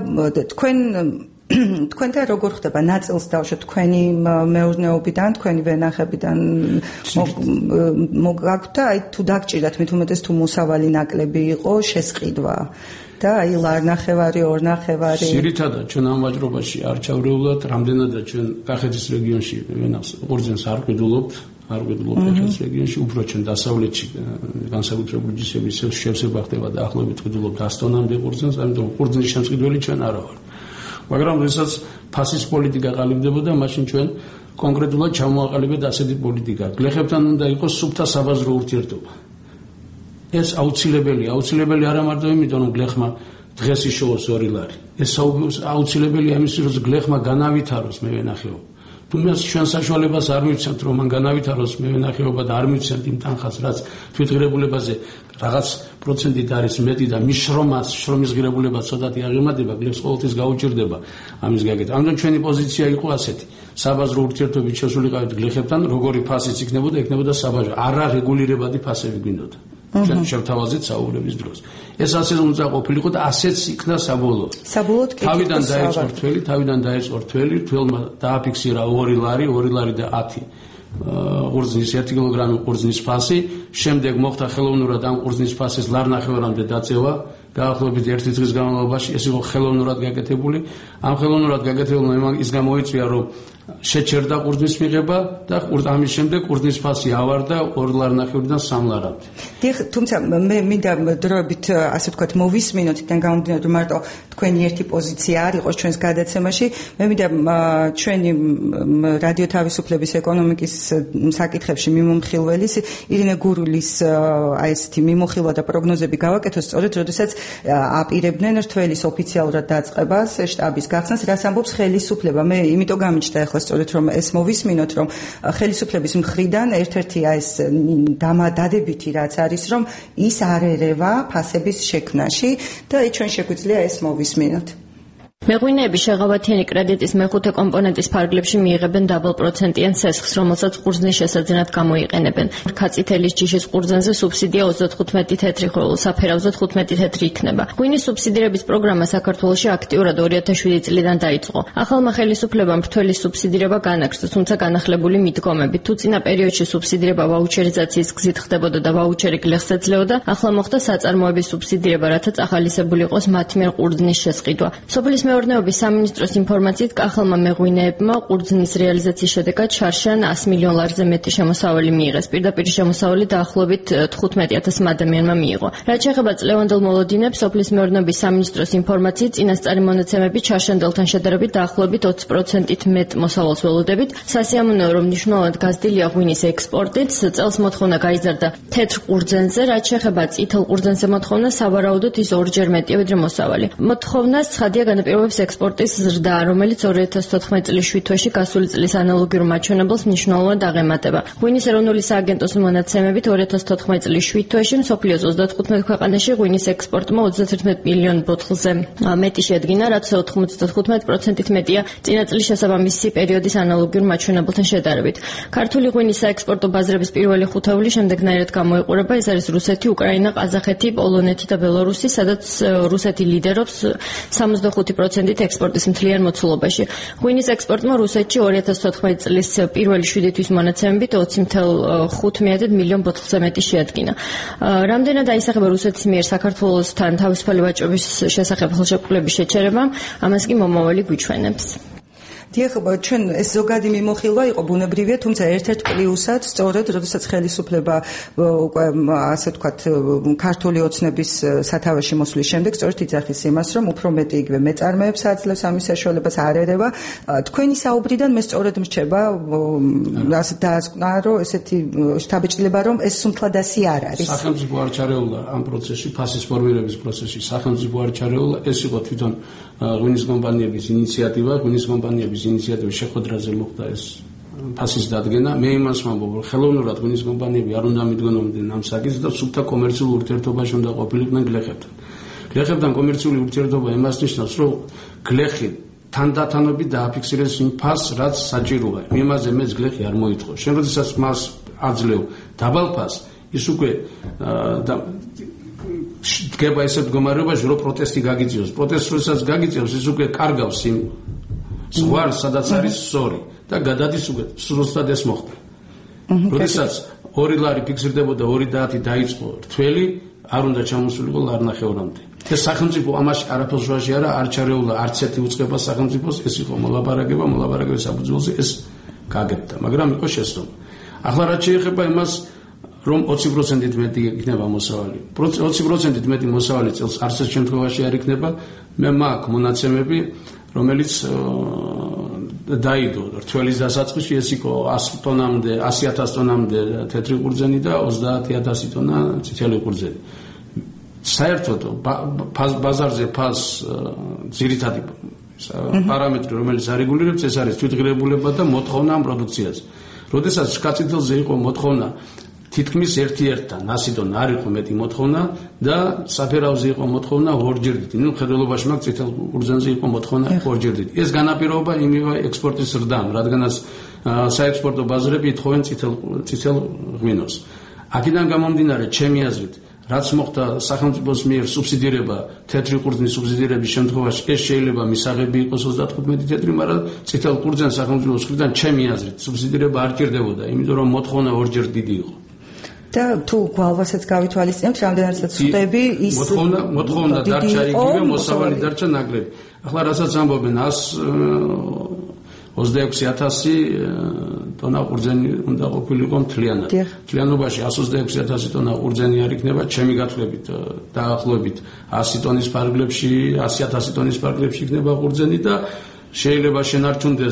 თქვენთან როგორ ხდება ნაწილს დავშოთ თქვენი მეურნეობიდან, თქვენი ვენახებიდან მოგაქვთ და აი თუ დაგჭირდათ მით უმეტეს თუ მოსავალი ნაკლები იყო შესყიდვა და აი ლარნახევარი, ორნახევარი. ძირითადად ჩვენ ამ ვაჭრობაში არ ჩავრეულოთ, რამდენადაც ჩვენ კახეთის რეგიონში ვენახს ყურძენს არ ყიდულობთ, კახეთის რეგიონში, უფრო ჩვენ დასავლეთში განსაკუთრებული ჯიშების შევსება ხდება და ახლობით ყიდულობთ 100 ტონამდე ყურძენს, ამიტომ ყურძნის შემწყიდველი ჩვენ არა ვართ. მაგრამ როდესაც ფასის პოლიტიკა ყალიბდებოდა, მაშინ ჩვენ კონკრეტულად ჩამოაყალიბეთ ასეთი პოლიტიკა. გლეხებთან უნდა იყოს სუფთა საბაზრო ურთიერთობა. ეს აუცილებელი არა მარტო იმიტომ, რომ გლეხმა დღეს იშოვოს 2 ლარი. ეს აუცილებელია იმისთვის, რომ გლეხმა განავითაროს მევენახეობა. თუმცა ჩვენ საშუალებას არ მივცემთ რომ მან განავითაროს მევენახეობა და არ მივცემთ იმ თანხას რაც თვითღირებულებაზე რაღაც პროცენტით არის მეტი და მის შრომის ღირებულება ცოტათი აღემატება, გლეხს ყოველთვის გაუჭირდება ამის გაკეთება. ამიტომ ჩვენი პოზიცია იყო ასეთი: საბაზრო ურთიერთობით შესულიყავით გლეხებთან, როგორი ფასიც იქნებოდა საბაზრო, არა რეგულირებადი ფასები გვინდოდა. ჩვენ შევთავაზეთ საუბრების დროს. ეს ასე უნდა ყოფილიყო და ასეც იქნა საბოლოოდ. საბოლოოდ თავიდან დაიწყო რთველი, რთველმა დააფიქსირა 2 ლარი და 10 ყურძნის 1 კილოგრამი ყურძნის ფასი, შემდეგ მოხდა ხელოვნურად ამ ყურძნის ფასის ლარნახევრამდე დაწევა, გაახლოებით 1 წლის განმავლობაში. ეს იყო ხელოვნურად გაკეთებული. ამ ხელოვნურად გაკეთებულმა ის გამოიწვია, რომ შეჩერდა ყურძნის მიღება და ამის შემდეგ ყურძნის ფასი ავარდა 2 ლარნახევრიდან 3 ლარამდე. თუმცა მე მინდა დროებით ასე ვთქვათ მოვისმინოთ თან გამომდინარე რომ მარტო თქვენი ერთი პოზიცია არ იყოს ჩვენს გადაცემაში. მე მინდა ჩვენი რადიო თავისუფლების ეკონომიკის საკითხებში მიმომხილველის ირინე გურულის აი ესეთი მიმოხილვა და პროგნოზები გავაკეთოთ სწორედ როდესაც აპირებდნენ რთველის ოფიციალურად დაწყებას, შტაბის გახსნას, რაც ამბობს ხელისუფლება. მე იმიტომ გამიჩნდა ახლა სწორედ რომ ეს მოვისმინოთ რომ ხელისუფლების მხრიდან ერთ-ერთი აი ეს დადებითი რაც არის რომ ის არ ერევა ფასების შექმნაში და ჩვენ შეგვიძლია ეს მოვისმინოთ. მეღვინეები შეღავათიანი კრედიტის მეხუთე კომპონენტის ფარგლებში მიიღებენ დაბალპროცენტიან სესხს, რომელსაც ყურძნის შესაძენად გამოიყენებენ. ქაწითელის ჯიშის ყურძენზე სუბსიდია 35 თეთრი, ხოლო საფერავზე 15 თეთრი იქნება. ღვინის სუბსიდირების პროგრამა საქართველოში აქტიურად 2007 წლიდან დაიწყო. ახალმა ხელისუფლებამ მრთველის სუბსიდირება განაგრძო, თუმცა განახლებული მიდგომებით. თუ წინა პერიოდში სუბსიდირება ვაუჩერიზაციის გზით ხდებოდა და ვაუჩერი გლეხს ეძლეოდა, ახლა მოხდა საწარმოების სუბსიდირება, რათა წახალისებული იყოს მათ მიერ ყურძნის შესყიდვა. სოფლის მეურნეობის სამინისტროს ინფორმაციით კახალმა მეღვინეებმა ყურძნის რეალიზაციის შედეგად შარშან 100 მილიონ ლარზე მეტი შემოსავალი მიიღეს. პირდაპირ შემოსავალი დაახლოებით 15000 ადამიანმა მიიღო. რაც შეეხება წლევანდელ მოლოდინებს, სოფლის მეურნეობის სამინისტროს ინფორმაციით წინასწარი მონაცემებით შარშანდელთან შედარებით დაახლოებით 20%-ით მეტ მოსავალს ველოდებით. სასიამოვნოა, რომ მნიშვნელოვნად გაზრდილია ღვინის ექსპორტით. წელს მოთხოვნა გაიზარდა თეთრ ყურძენზე, რაც შეეხება წითელ ყურძენზე მოთხოვნა სავარაუდოდ ის 2-ჯერ მეტია ვიდრე მოსავალი. მოთხოვნას ცხადია განაპირობებს ექსპორტის ზრდა, რომელიც 2014 წლის შვიდ-თვეში გასული წლის ანალოგიურ მაჩვენებელს მნიშვნელოვნად აღემატება. ღვინის ეროვნული სააგენტოს მონაცემებით 2014 წლის შვიდ-თვეში მსოფლიოს 35 ქვეყანაში ღვინის ექსპორტმა 31 მილიონ ბოთლზე მეტი შეადგინა, რაც 95%-ით მეტია წინა წლის შესაბამისი პერიოდის ანალოგიურ მაჩვენებელთან შედარებით. ქართული ღვინის საექსპორტო ბაზრების პირველი ხუთეული შემდეგნაირად გამოიყურება. ეს არის რუსეთი, უკრაინა, ყაზახეთი, პოლონეთი და ბელორუსი, სადაც რუსეთი ლიდერობს 65%-ით ექსპორტის მთლიან მოცულობაში. ღვინის ექსპორტმა რუსეთში 2014 წლის პირველი 7 თვის მონაცემებით 20.5 მილიონ ბოთლზე მეტი შეადგინა. რამდენად აისახება რუსეთის მიერ საქართველოსთან თავისუფალი ვაჭრობის შესახებ ხელშეკრულების შეჩერება, ამას კი მომავალი გვიჩვენებს. დიახ, ჩვენ ეს ზოგადი მიმოხილვა იყო ბუნებრივია, თუმცა ერთ-ერთ პლუსად სწორედ როდესაც ხელისუფლება უკვე ასე ვთქვათ ქართული ოცნების სათავეში მოსვლის შემდეგ სწორედ იძახის იმას, რომ უფრო მეტი იგივე მეწარმეებს აძლევს ამის საშუალებას არ ერევა. თქვენი საუბრიდან მე სწორედ მრჩება ასე დაასკვნა, რომ ესეთი შთაბეჭდილება, რომ ეს სუმთლად ასე არ არის. სახელმწიფო არ ჩარეულა ამ პროცესში, ფასის ფორმირების პროცესში. სახელმწიფო არ ჩარეულა, ეს იყო თვითონ ღვინის კომპანიების ინიციატივა, ღვინის კომპანიების ინიციატივის შეხვედრაზე მოხდა ეს ფასის დადგენა. მე იმას ვამბობ, რომ ხელოვნურად ღვინის კომპანიები არ უნდა მიდგომდნენ ამ საკითხს და სუფთა კომერციულ ურთიერთობაში უნდა ყოფილიყვნენ გლეხებთან. გლეხებთან კომერციული ურთიერთობა იმას ნიშნავს, რომ გლეხი თანდათანობით დააფიქსირებს იმ ფასს, რაც საჭიროა. იმაზე მეც გლეხი არ მოითხოვ. შენ როდესაც მას აძლევ დაბალ ფასს, ის უკვე დგება ესეთ მდგომარეობაში, რომ პროტესტი გაგიწევს. პროტესტს როდესაც გაგიწევს, ის უკვე კარგავს იმ ზღვარს, სადაც არის სორი და გადადის უკვე სრულად ეს მოხდა. როდესაც 2 ლარი ფიქსირდებოდა 2.10 დაიწყო რთველი, არ უნდა ჩამოსულიყო ლარნახევრამდე. ეს სახელმწიფო ამაში არაფერს შუაში არ ჩარეულა არც ერთი უწყება სახელმწიფოს, ეს იყო მოლაპარაკების საფუძველზე ეს გაგებდა, მაგრამ იყო შეცდომა. ახლა რაც შეეხება იმას, რომ 20%-ით მეტი იქნება მოსავალი. 20%-ით მეტი მოსავალი წელს არც ერთ შემთხვევაში არ იქნება. მე მაქვს მონაცემები, რომელიც დაიდო რთველის დასაწყისში, ეს იყო 100,000 ტონამდე თეთრი ყურძენი და 30,000 ტონა წითელი ყურძენი. საერთოდ ბაზარზე ფას ძირითადი პარამეტრი, რომელიც არეგულირებს, ეს არის თვითღირებულება და მოთხოვნა ამ პროდუქციაზე. როდესაც კაციტელზე იყო მოთხოვნა თითქმის 1/1-თან 100 ტონა არ იყო მეტი მოთხოვნა და საფერავზე იყო მოთხოვნა ორჯერდით. ნუ მხედველობაში მაგ წითელ ყურძენზე იყო მოთხოვნა ორჯერდით. ეს განაპირობა იმივე ექსპორტის ზრდამ, რადგანაც საექსპორტო ბაზრები ითხოვენ წითელ ღვინოს. აქედან გამომდინარე, ჩემი აზრით, რაც მოხდა სახელმწიფოს მიერ სუბსიდირება, თეთრი ყურძნის სუბსიდირების შემთხვევაში, ეს შეიძლება მისაღები იყოს 35 თეთრი, მაგრამ წითელ ყურძენს სახელმწიფოს მხრიდან ჩემი აზრით სუბსიდირება არ ჭირდებოდა, იმიტომ რომ მოთხოვნა ორჯერ დიდი იყო. და თუ გვალვასაც გავითვალისწინებთ, რამდენადაც ხვდები ის მოთხოვნა დარჩა იგივე, მოსავალი დარჩა ნაკლები. ახლა რასაც ამბობენ 126,000 ტონა ყურძენი უნდა ყოფილიყო მთლიანად. მთლიანობაში 126,000 ტონა ყურძენი არ იქნება, ჩემი გათვლებით დაახლოებით 100 ტონის ფარგლებში, 100,000 ტონის ფარგლებში იქნება ყურძენი და შეიძლება შენარჩუნდეს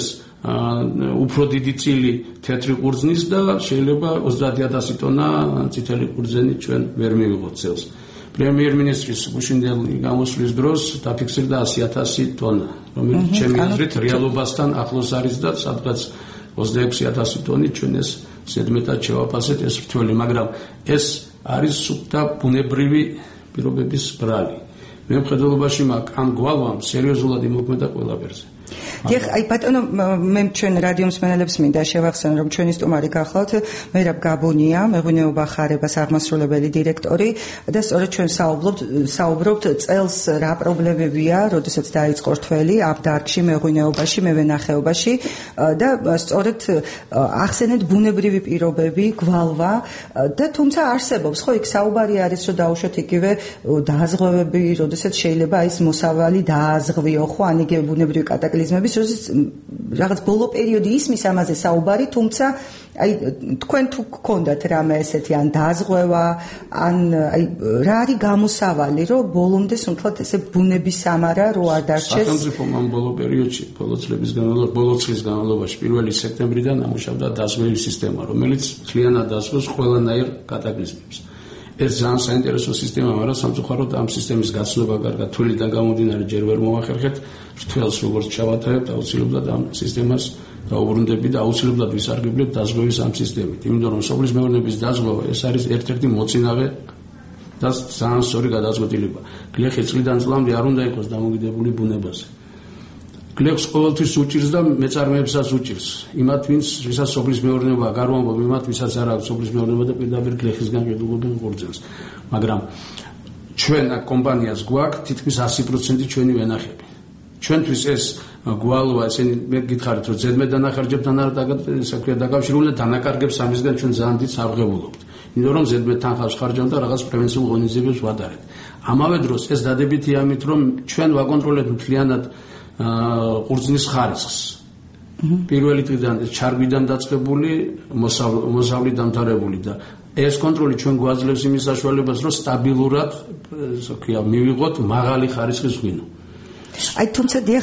უფრო დიდი წილი თეთრი ყურძნის და შეიძლება 30,000 ტონა წითელი ყურძენი ჩვენ ვერ მივიღოთ წელს. პრემიერ-მინისტრის გუშინდელი გამოსვლის დროს დაფიქსირდა 100,000 ტონა, რომელიც ჩემი აზრით რეალობასთან ახლოს არის და სადღაც 26,000 ტონით ჩვენ ეს ზედმეტად შევაფასეთ ეს რთველი, მაგრამ ეს არის სუფთა ბუნებრივი პირობების ბრალი. მე მხედველობაში მაქვს ამ გვალვამ სერიოზულად იმოქმედა ყველაფერზე. დიახ, აი ბატონო, მე ჩვენ რადიო მსმენელებს მინდა შევახსენო, რომ ჩვენი სტუმარი გახლავთ მერაბ გაბონია, მეღვინეობა ხარებას აღმასრულებელი დირექტორი და სწორედ ჩვენ საუბრობთ წელს რა პრობლემებია, როდესაც დაიწყო რთველი ამ დარგში, მეღვინეობაში, მევენახეობაში და სწორედ ახსენეთ ბუნებრივი პირობები, გვალვა და თუმცა არსებობს, ხო, იქ საუბარი არის, რომ დაუშვათ იგივე დააზღვევები, როდესაც შეიძლება ის მოსავალი დააზღვიო, ხო, ან იგივე ბუნებრივი კატაკლიზმების, როდესაც რაღაც ბოლო პერიოდი ისმის ამაზე საუბარი, თუმცა აი თქვენ თუ გქონდათ რამე ესეთი ან დააზღვევა, ან აი რა არის გამოსავალი, რომ ბოლომდე სულ ესე ბუნების სამარა რო არ დარჩეს? სახელმწიფომ ამ ბოლო პერიოდში, ბოლო წლის განმავლობაში, 1 სექტემბრიდან ამუშავდა დაზღვევის სისტემა, რომელიც მთლიანად დაზღვევს ყველანაირ კატაკლიზმებს. ეს ძალიან საინტერესო სისტემა, მაგრამ სამწუხაროდ ამ სისტემის გაცნობა კარგად თვლიდან გამომდინარე ჯერ ვერ მოახერხეთ. რთველს როგორც ჩავატარებთ, აუცილებლად ამ სისტემას დაუბრუნდებით და აუცილებლად ვისარგებლეთ დაზღვევის ამ სისტემით. იმიტომ რომ სოფლის მეურნეობის დაზღვევა ეს არის ერთ-ერთი მოწინავე და ძალიან სწორი გადაწყვეტილება. გლეხი წლიდან წლამდე არ უნდა იყოს დამოკიდებული ბუნებაზე. გლეხს ყოველთვის უჭირს და მეწარმეებსაც უჭირს. იმათ ვისაც სოფლის მეურნეობა არ ვამბობ, იმათ ვისაც არ აქვს სოფლის მეურნეობა და პირდაპირ გლეხისგან ყიდულობენ ყურძენს. მაგრამ ჩვენ აქ კომპანიას გვაქვს თითქმის 100% ჩვენი ვენახები. ჩვენთვის ეს გვალვა, ესენი მე გითხარით, რომ ზედმე დანახარჯებთან არ დაკავშირებული დანაკარგებს ამისგან ჩვენ ძალიან დიდ სარღებულობთ. იმიტომ რომ ზედმე თანხავს ხარჯავთ და რაღაც პრევენციულ ღონისძიებებს ვატარებთ. ამავე დროს ეს დადებითი ამით, რომ ჩვენ ვაკონტროლებთ მთლიანად ყურძნის ხარისხს. პირველი დღიდან ჩარგვიდან დაწყებული, მოსავლით დამთავრებული და ეს კონტროლი ჩვენ გვაძლევს იმის საშუალებას, რომ სტაბილურად, ასე ვთქვია, მივიღოთ მაღალი ხარისხის ღვინო. აი თუმცა დიახ,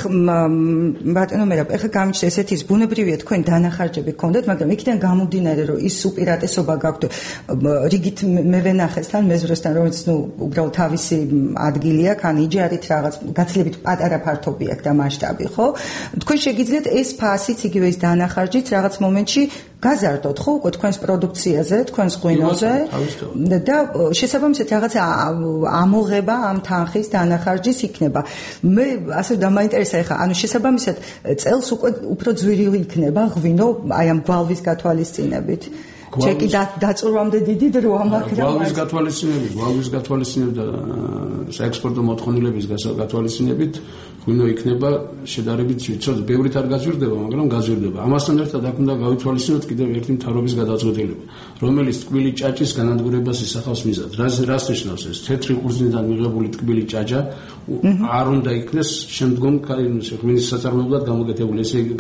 ბატონო მერაბ, ეხლა გამიჩნდა ესეთი ის ბუნებრივია თქვენ დანახარჯები გქონდათ, მაგრამ იქიდან გამომდინარე, რომ ის უპირატესობა გაქვთ რიგით მევენახესთან, მეზრესთან, რომელიც ნუ უბრალოდ თავისი ადგილი აქვს, ან იჯარით რაღაც გაცილებით პატარა ფართობი აქვს და მასშტაბი, ხო? თქვენ შეგიძლიათ ეს ფასიც, იგივე ის დანახარჯიც რაღაც მომენტში გაზარდოთ, ხო, უკვე თქვენს პროდუქციაზე, თქვენს ღვინოზე და შესაბამისად რაღაც ამოღება ამ თანხის დანახარჯის იქნება. მე ასე დამაინტერესა ეხა, ანუ შესაბამისად წელს უკვე უფრო ძვირილი იქნება ღვინო აი ამ გვალვის გათვალისწინებით. ჩეკი დაწურვამდე დიდი დროა, მაგრამ გვალვის გათვალისწინებით და საექსპორტო მოთხოვნილების გათვალისწინებით ღვინო იქნება შედარებით ცოტა ბევრით არ გაზვირდება, მაგრამ გაზვირდება. ამასთან ერთად აქ უნდა გავითვალისწინოთ კიდევ ერთი მთავრობის გადაწყვეტილება, რომელიც ტკბილი ჭაჭის განადგურებას ისახავს მიზნად. რას ნიშნავს ეს? თეთრი ყურძნიდან მიღებული ტკბილი ჭაჭა არ უნდა იქნეს შემდგომ ღვინის საწარმოებლად გამოყენებული,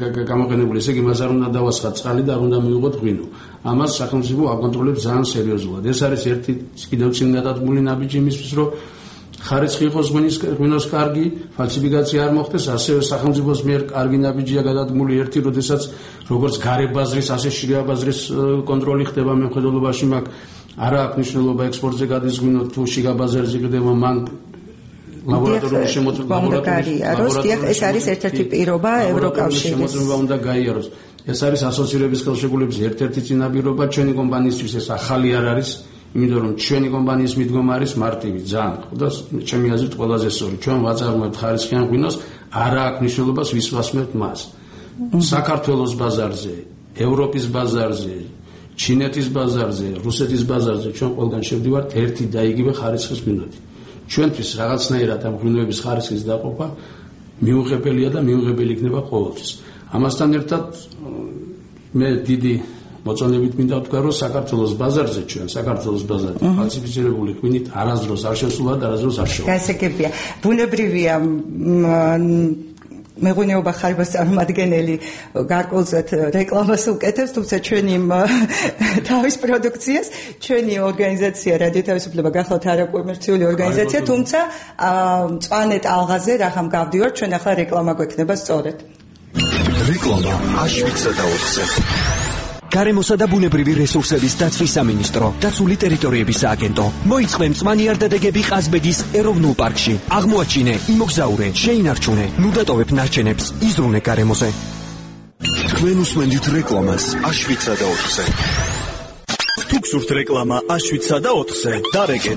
ესე იგი მას არ უნდა დავასხათ წყალი და არ უნდა მივიღოთ ღვინო. ამას სახელმწიფო აკონტროლებს ძალიან სერიოზულად. ეს არის ერთი კიდევ წინ გადადგმული ნაბიჯი იმისთვის, რომ ხარისხი იყოს ღვინოს კარგი, ფალსიფიკაცია არ მოხდეს, ასევე სახელმწიფოს მიერ კარგი ნაბიჯია გადადგმული ერთი, როდესაც როგორც გარე ბაზრის, ასე შიგა ბაზრის კონტროლი ხდება მემხედველობაში, მაგ არა აქვს მნიშვნელობა ექსპორტზე გადის ღვინო თუ შიგა ბაზარზე ხდება, მან ლაბორატორიული შემოწმება ეს არის ერთ-ერთი პირობა ევროკავშირის შემოწმება უნდა გაიაროს. ეს არის ასოცირების ხელშეკრულების ერთ-ერთი წინაპირობა ჩვენი კომპანიისთვის ეს ახალი არ არის, იმიტომ რომ ჩვენი კომპანიის მიდგომა არის მარტივი, ძალიან და ჩემი აზრით ყველაზე სწორი. ჩვენ ვაწარმოებთ ხარისხიან ღვინოს, არა აქვს მნიშვნელობას ვის ვასმევთ მას. საქართველოს ბაზარზე, ევროპის ბაზარზე, ჩინეთის ბაზარზე, რუსეთის ბაზარზე ჩვენ ყველგან შევდივართ ერთი და იგივე ხარისხის ღვინოთი. ჩვენთვის რაღაცნაირად ამ ღვინოების ხარისხის დაყოფა მიუღებელია და მიუღებელი იქნება ყოველთვის. ამასთან ერთად მე დიდი მოწონებით მინდა ვთქვა, რომ საქართველოს ბაზარზე ფალსიფიცირებული ღვინით არასდროს არ შესულა და არასდროს არ შევა. გასაგებია. ბუნებრივია მეღვინეობა ხარიბას წარმომადგენელი გარკვეულწილად რეკლამას უკეთებს, თუმცა ჩვენი თავის პროდუქციას ჩვენი ორგანიზაცია რადიო თავისუფლება გახლავთ არაკომერციული ორგანიზაცია, თუმცა მწვანე ტალღაზე რახამ გავდივართ, ჩვენ ახლა რეკლამა გვექნება სწორედ. რეკლამა აშვიცა და 4-ზე. გარემოსა და ბუნებრივი რესურსების დაცვის სამინისტრო, დაცული ტერიტორიების სააგენტო. მოიწყვე მწვანე არდადეგები ყაზბეგის ეროვნულ პარკში. აღმოაჩინე, იმოგზაურე, შეინარჩუნე, ნუ დატოვებ ნარჩენებს, იზრუნე გარემოზე. თქვენ უსმენთ რეკლამას აშვიცა და 4-ზე. თუ გსურთ რეკლამა აშვიცა და 4-ზე, დარეკეთ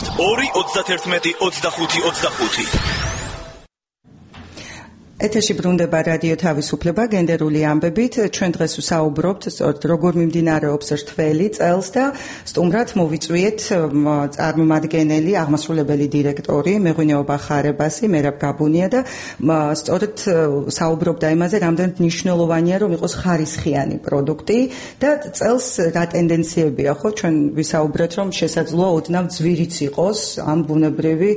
2-31-25-25. ეთერში ბრუნდება რადიო თავისუფლება გენდერული ამბებით. ჩვენ დღეს ვსაუბრობთ როგორ მიმდინარეობს რთველი წელს და სტუმრად მოვიწვიეთ წარმომადგენელი, აღმასრულებელი დირექტორი მეღვინეობა ხარებასი მერაბ გაბუნია და სწორედ საუბრობდა იმაზე, რამდენად მნიშვნელოვანია რომ იყოს ხარისხიანი პროდუქტი და წელს რა ტენდენციებია, ხო? ჩვენ ვისაუბრეთ რომ შესაძლოა ოდნავ ძვირიც იყოს ამ ბუნებრივი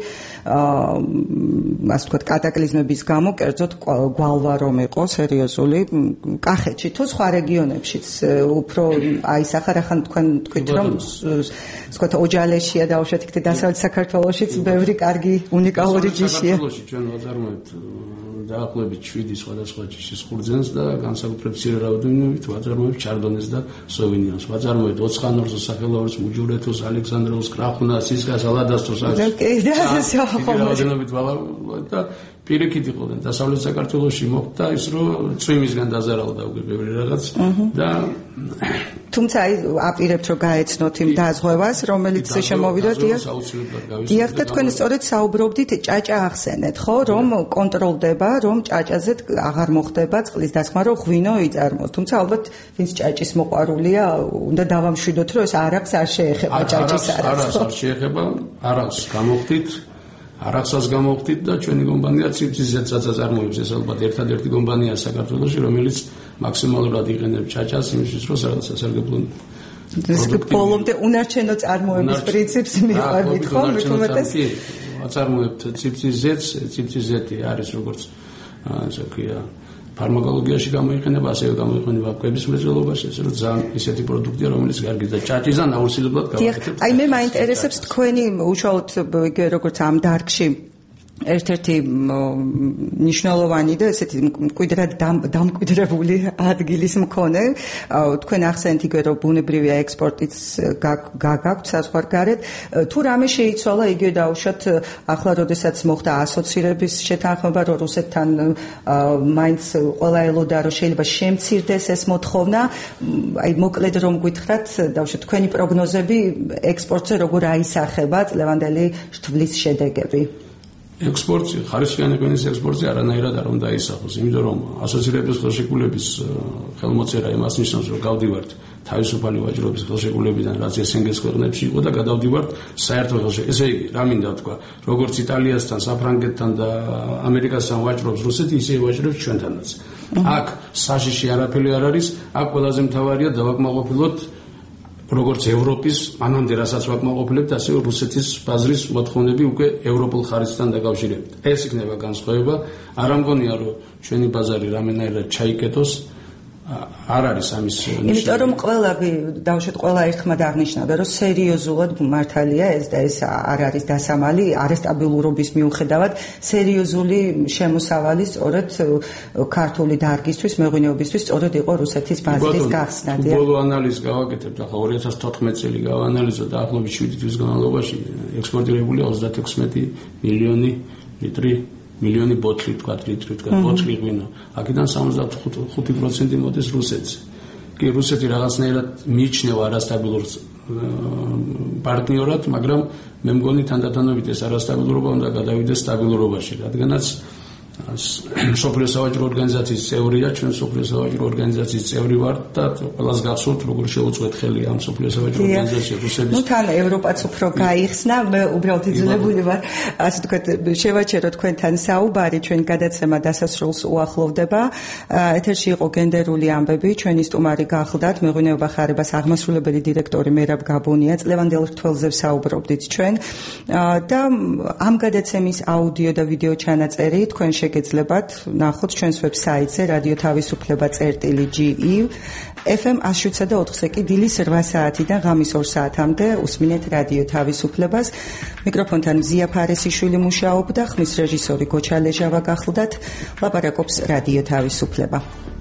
ასე ვთქვათ კატაკლიზმების გამო, კერძოდ გვალვა რომ იყო სერიოზული კახეთში თუ სხვა რეგიონებშიც უფრო აისახა რახან თქვენ თქვით რომ ვთქვათ ოჯალეშია და უშოთ იქ დასავლეთ საქართველოშიც ბევრი კარგი უნიკალური ჯიშია. საქართველოში ჩვენ ვაწარმოებთ დაახლოებით 7 სხვადასხვა ჯიშის ხურძენს და განსაკუთრებით მცირე რაოდენობით ვაწარმოებთ ჩარდონეს და სოვინიონს. ვაწარმოებთ ოცხანორს, სახელოვანს, მუჯურეთოს, ალექსანდროვს, კრახუნას, სისკას, ალადასტოს. და პირიქით იყვნენ დასავლეთ საქართველოში მოხდა ის რომ წვიმისგან დაზარალდა უკვე ბევრი რაღაც და თუმცა აი აპირებთ რომ გაეცნოთ იმ დაზღვევას რომელიც შემოვიდა დიახ და თქვენ სწორედ საუბრობდით ჭაჭა ახსენეთ ხო რომ კონტროლდება რომ ჭაჭაზე აღარ მოხდება წყლის დასხმა რომ ღვინო იწარმოოს თუმცა ალბათ ვინც ჭაჭის მოყვარულია უნდა დავამშვიდოთ რომ ეს არაფერს არ შეეხება ჭაჭის არაფერს არ შეეხება არაფერს გამოხდით არახსას გამოვხდით და ჩვენი კომპანია ციფრიზეც აწარმოებს ეს ალბათ ერთადერთი კომპანია საქართველოში რომელიც მაქსიმალურად იყენებს ჭაჭას იმისთვის რომ სასარგებლო ეს ბოლომდე უნარჩენო წარმოების პრინციპს მიყვებით ხო მithumetes აწარმოებთ ციფრიზეთი არის როგორც ასე ვქია ფარმაკოლოგიაში გამოიყენება, ასევე გამოიყენება კვების მრეწველობაში, ესე რომ ძალიან ისეთი პროდუქტია, რომელიც კარგი და ჭაჭისგან აუცილებლად გავაკეთებთ. აი მე მაინტერესებს თქვენი უშუალოდ იგივე როგორც ამ დარგში ერთ-ერთი მნიშვნელოვანი და ესეთი მკვიდრად დამკვიდრებული ადგილის მქონე თქვენ ახსენეთ იგივე რომ ბუნებრივია ექსპორტიც გაგაქვთ საზღვარგარეთ თუ რამე შეიცვალა იგივე დაუშვათ ახლა როდესაც მოხდა ასოცირების შეთანხმება რომ რუსეთთან მაინც ყველა ელოდა რომ შეიძლება შემცირდეს ეს მოთხოვნა აი მოკლედ რომ გითხრათ დაუშვათ თქვენი პროგნოზები ექსპორტზე როგორ აისახება წლევანდელი რთვლის შედეგები ექსპორტი, ხარისხიანი ღვინის ექსპორტი არანაირად არ უნდა ისახოს, იმიტომ რომ ასოცირების ხელშეკრულების ხელმოწერა იმას ნიშნავს, რომ გავდივართ თავისუფალი ვაჭრობის ხელშეკრულებიდან, რაც ესენგეს ქვეყნებში იყო და გადავდივართ საერთო ხელშეკრულებაში. ესე იგი, რა მინდა ვთქვა, როგორც იტალიასთან, საფრანგეთთან და ამერიკასთან ვაჭრობს რუსეთი, ისე ვაჭრობს ჩვენთანაც. აქ საშიში არაფერი არ არის, აქ ყველაზე მთავარია დავაკმაყოფილოთ როგორც ევროპის მანამდე რასაც ვაკმაყოფილებთ, ასევე რუსეთის ბაზრის მოთხოვნები უკვე ევროპულ ხარისხთან დაკავშირებით. ეს იქნება განსხვავება. არ ამგონია რომ ჩვენი ბაზარი რამენაირად ჩაიკეტოს. არ არის ამის იმიტომ რომ დავუშვათ ყველა ერთხმად აღნიშნავდა რომ სერიოზულად მართალია ეს და ეს არ არის დასამალი არასტაბილურობის მიუხედავად სერიოზული შემოსავალი სწორედ ქართული დარგისთვის მეღვინეობისთვის სწორედ იყო რუსეთის ბაზრის გახსნა. ბოლო ანალიზი გავაკეთებთ ახლა 2014 წელი გავანალიზოთ დაახლოებით 7 თვის განმავლობაში ექსპორტირებულია 36 მილიონი ლიტრი მილიონი ბოთლი თქვა ბოთლი ღვინო აქედან 75% მოდის რუსეთს კი რუსეთი რაღაცნაირად მიიჩნევა არასტაბილურ პარტნიორად მაგრამ მე მგონი თანდათანობით ეს არასტაბილურობა უნდა გადავიდეს სტაბილურობაში რადგანაც სოფლიო სავაჭრო ორგანიზაციის წევრია ჩვენ სოფლიო სავაჭრო ორგანიზაციის წევრი ვართ და ყველას გახსოვთ როგორ შეუწყვეთ ხელი ამ სოფლიო სავაჭრო ორგანიზაციას რუსების ნუ თან ევროპაც უფრო გაიხსნა მე უბრალოდ იძულებული ვარ ასე ვთქვათ შევაჩერო თქვენთან საუბარი ჩვენ გადაცემა დასასრულს უახლოვდება ეთერში იყო გენდერული ამბები ჩვენი სტუმარი გახლდათ მეღვინეობა ხარებას აღმასრულებელი დირექტორი მერაბ გაბუნია წლევანდელ რთველზე ვსაუბრობდით ჩვენ და ამ გადაცემის აუდიო და ვიდეო ჩანაწერი თქვენ შეგეძლებათ ნახოთ ჩვენს ვებსაიტზე რადიო თავისუფლება.ge FM 107.4-ზე კი დილის 8 საათიდან ღამის 2 საათამდე უსმინეთ რადიო თავისუფლებას მიკროფონთან ზია ფარესიშვილი მუშაობდა ხმის რეჟისორი გოჩა ლეჟავა გახლდათ ლაპარაკობს რადიო თავისუფლება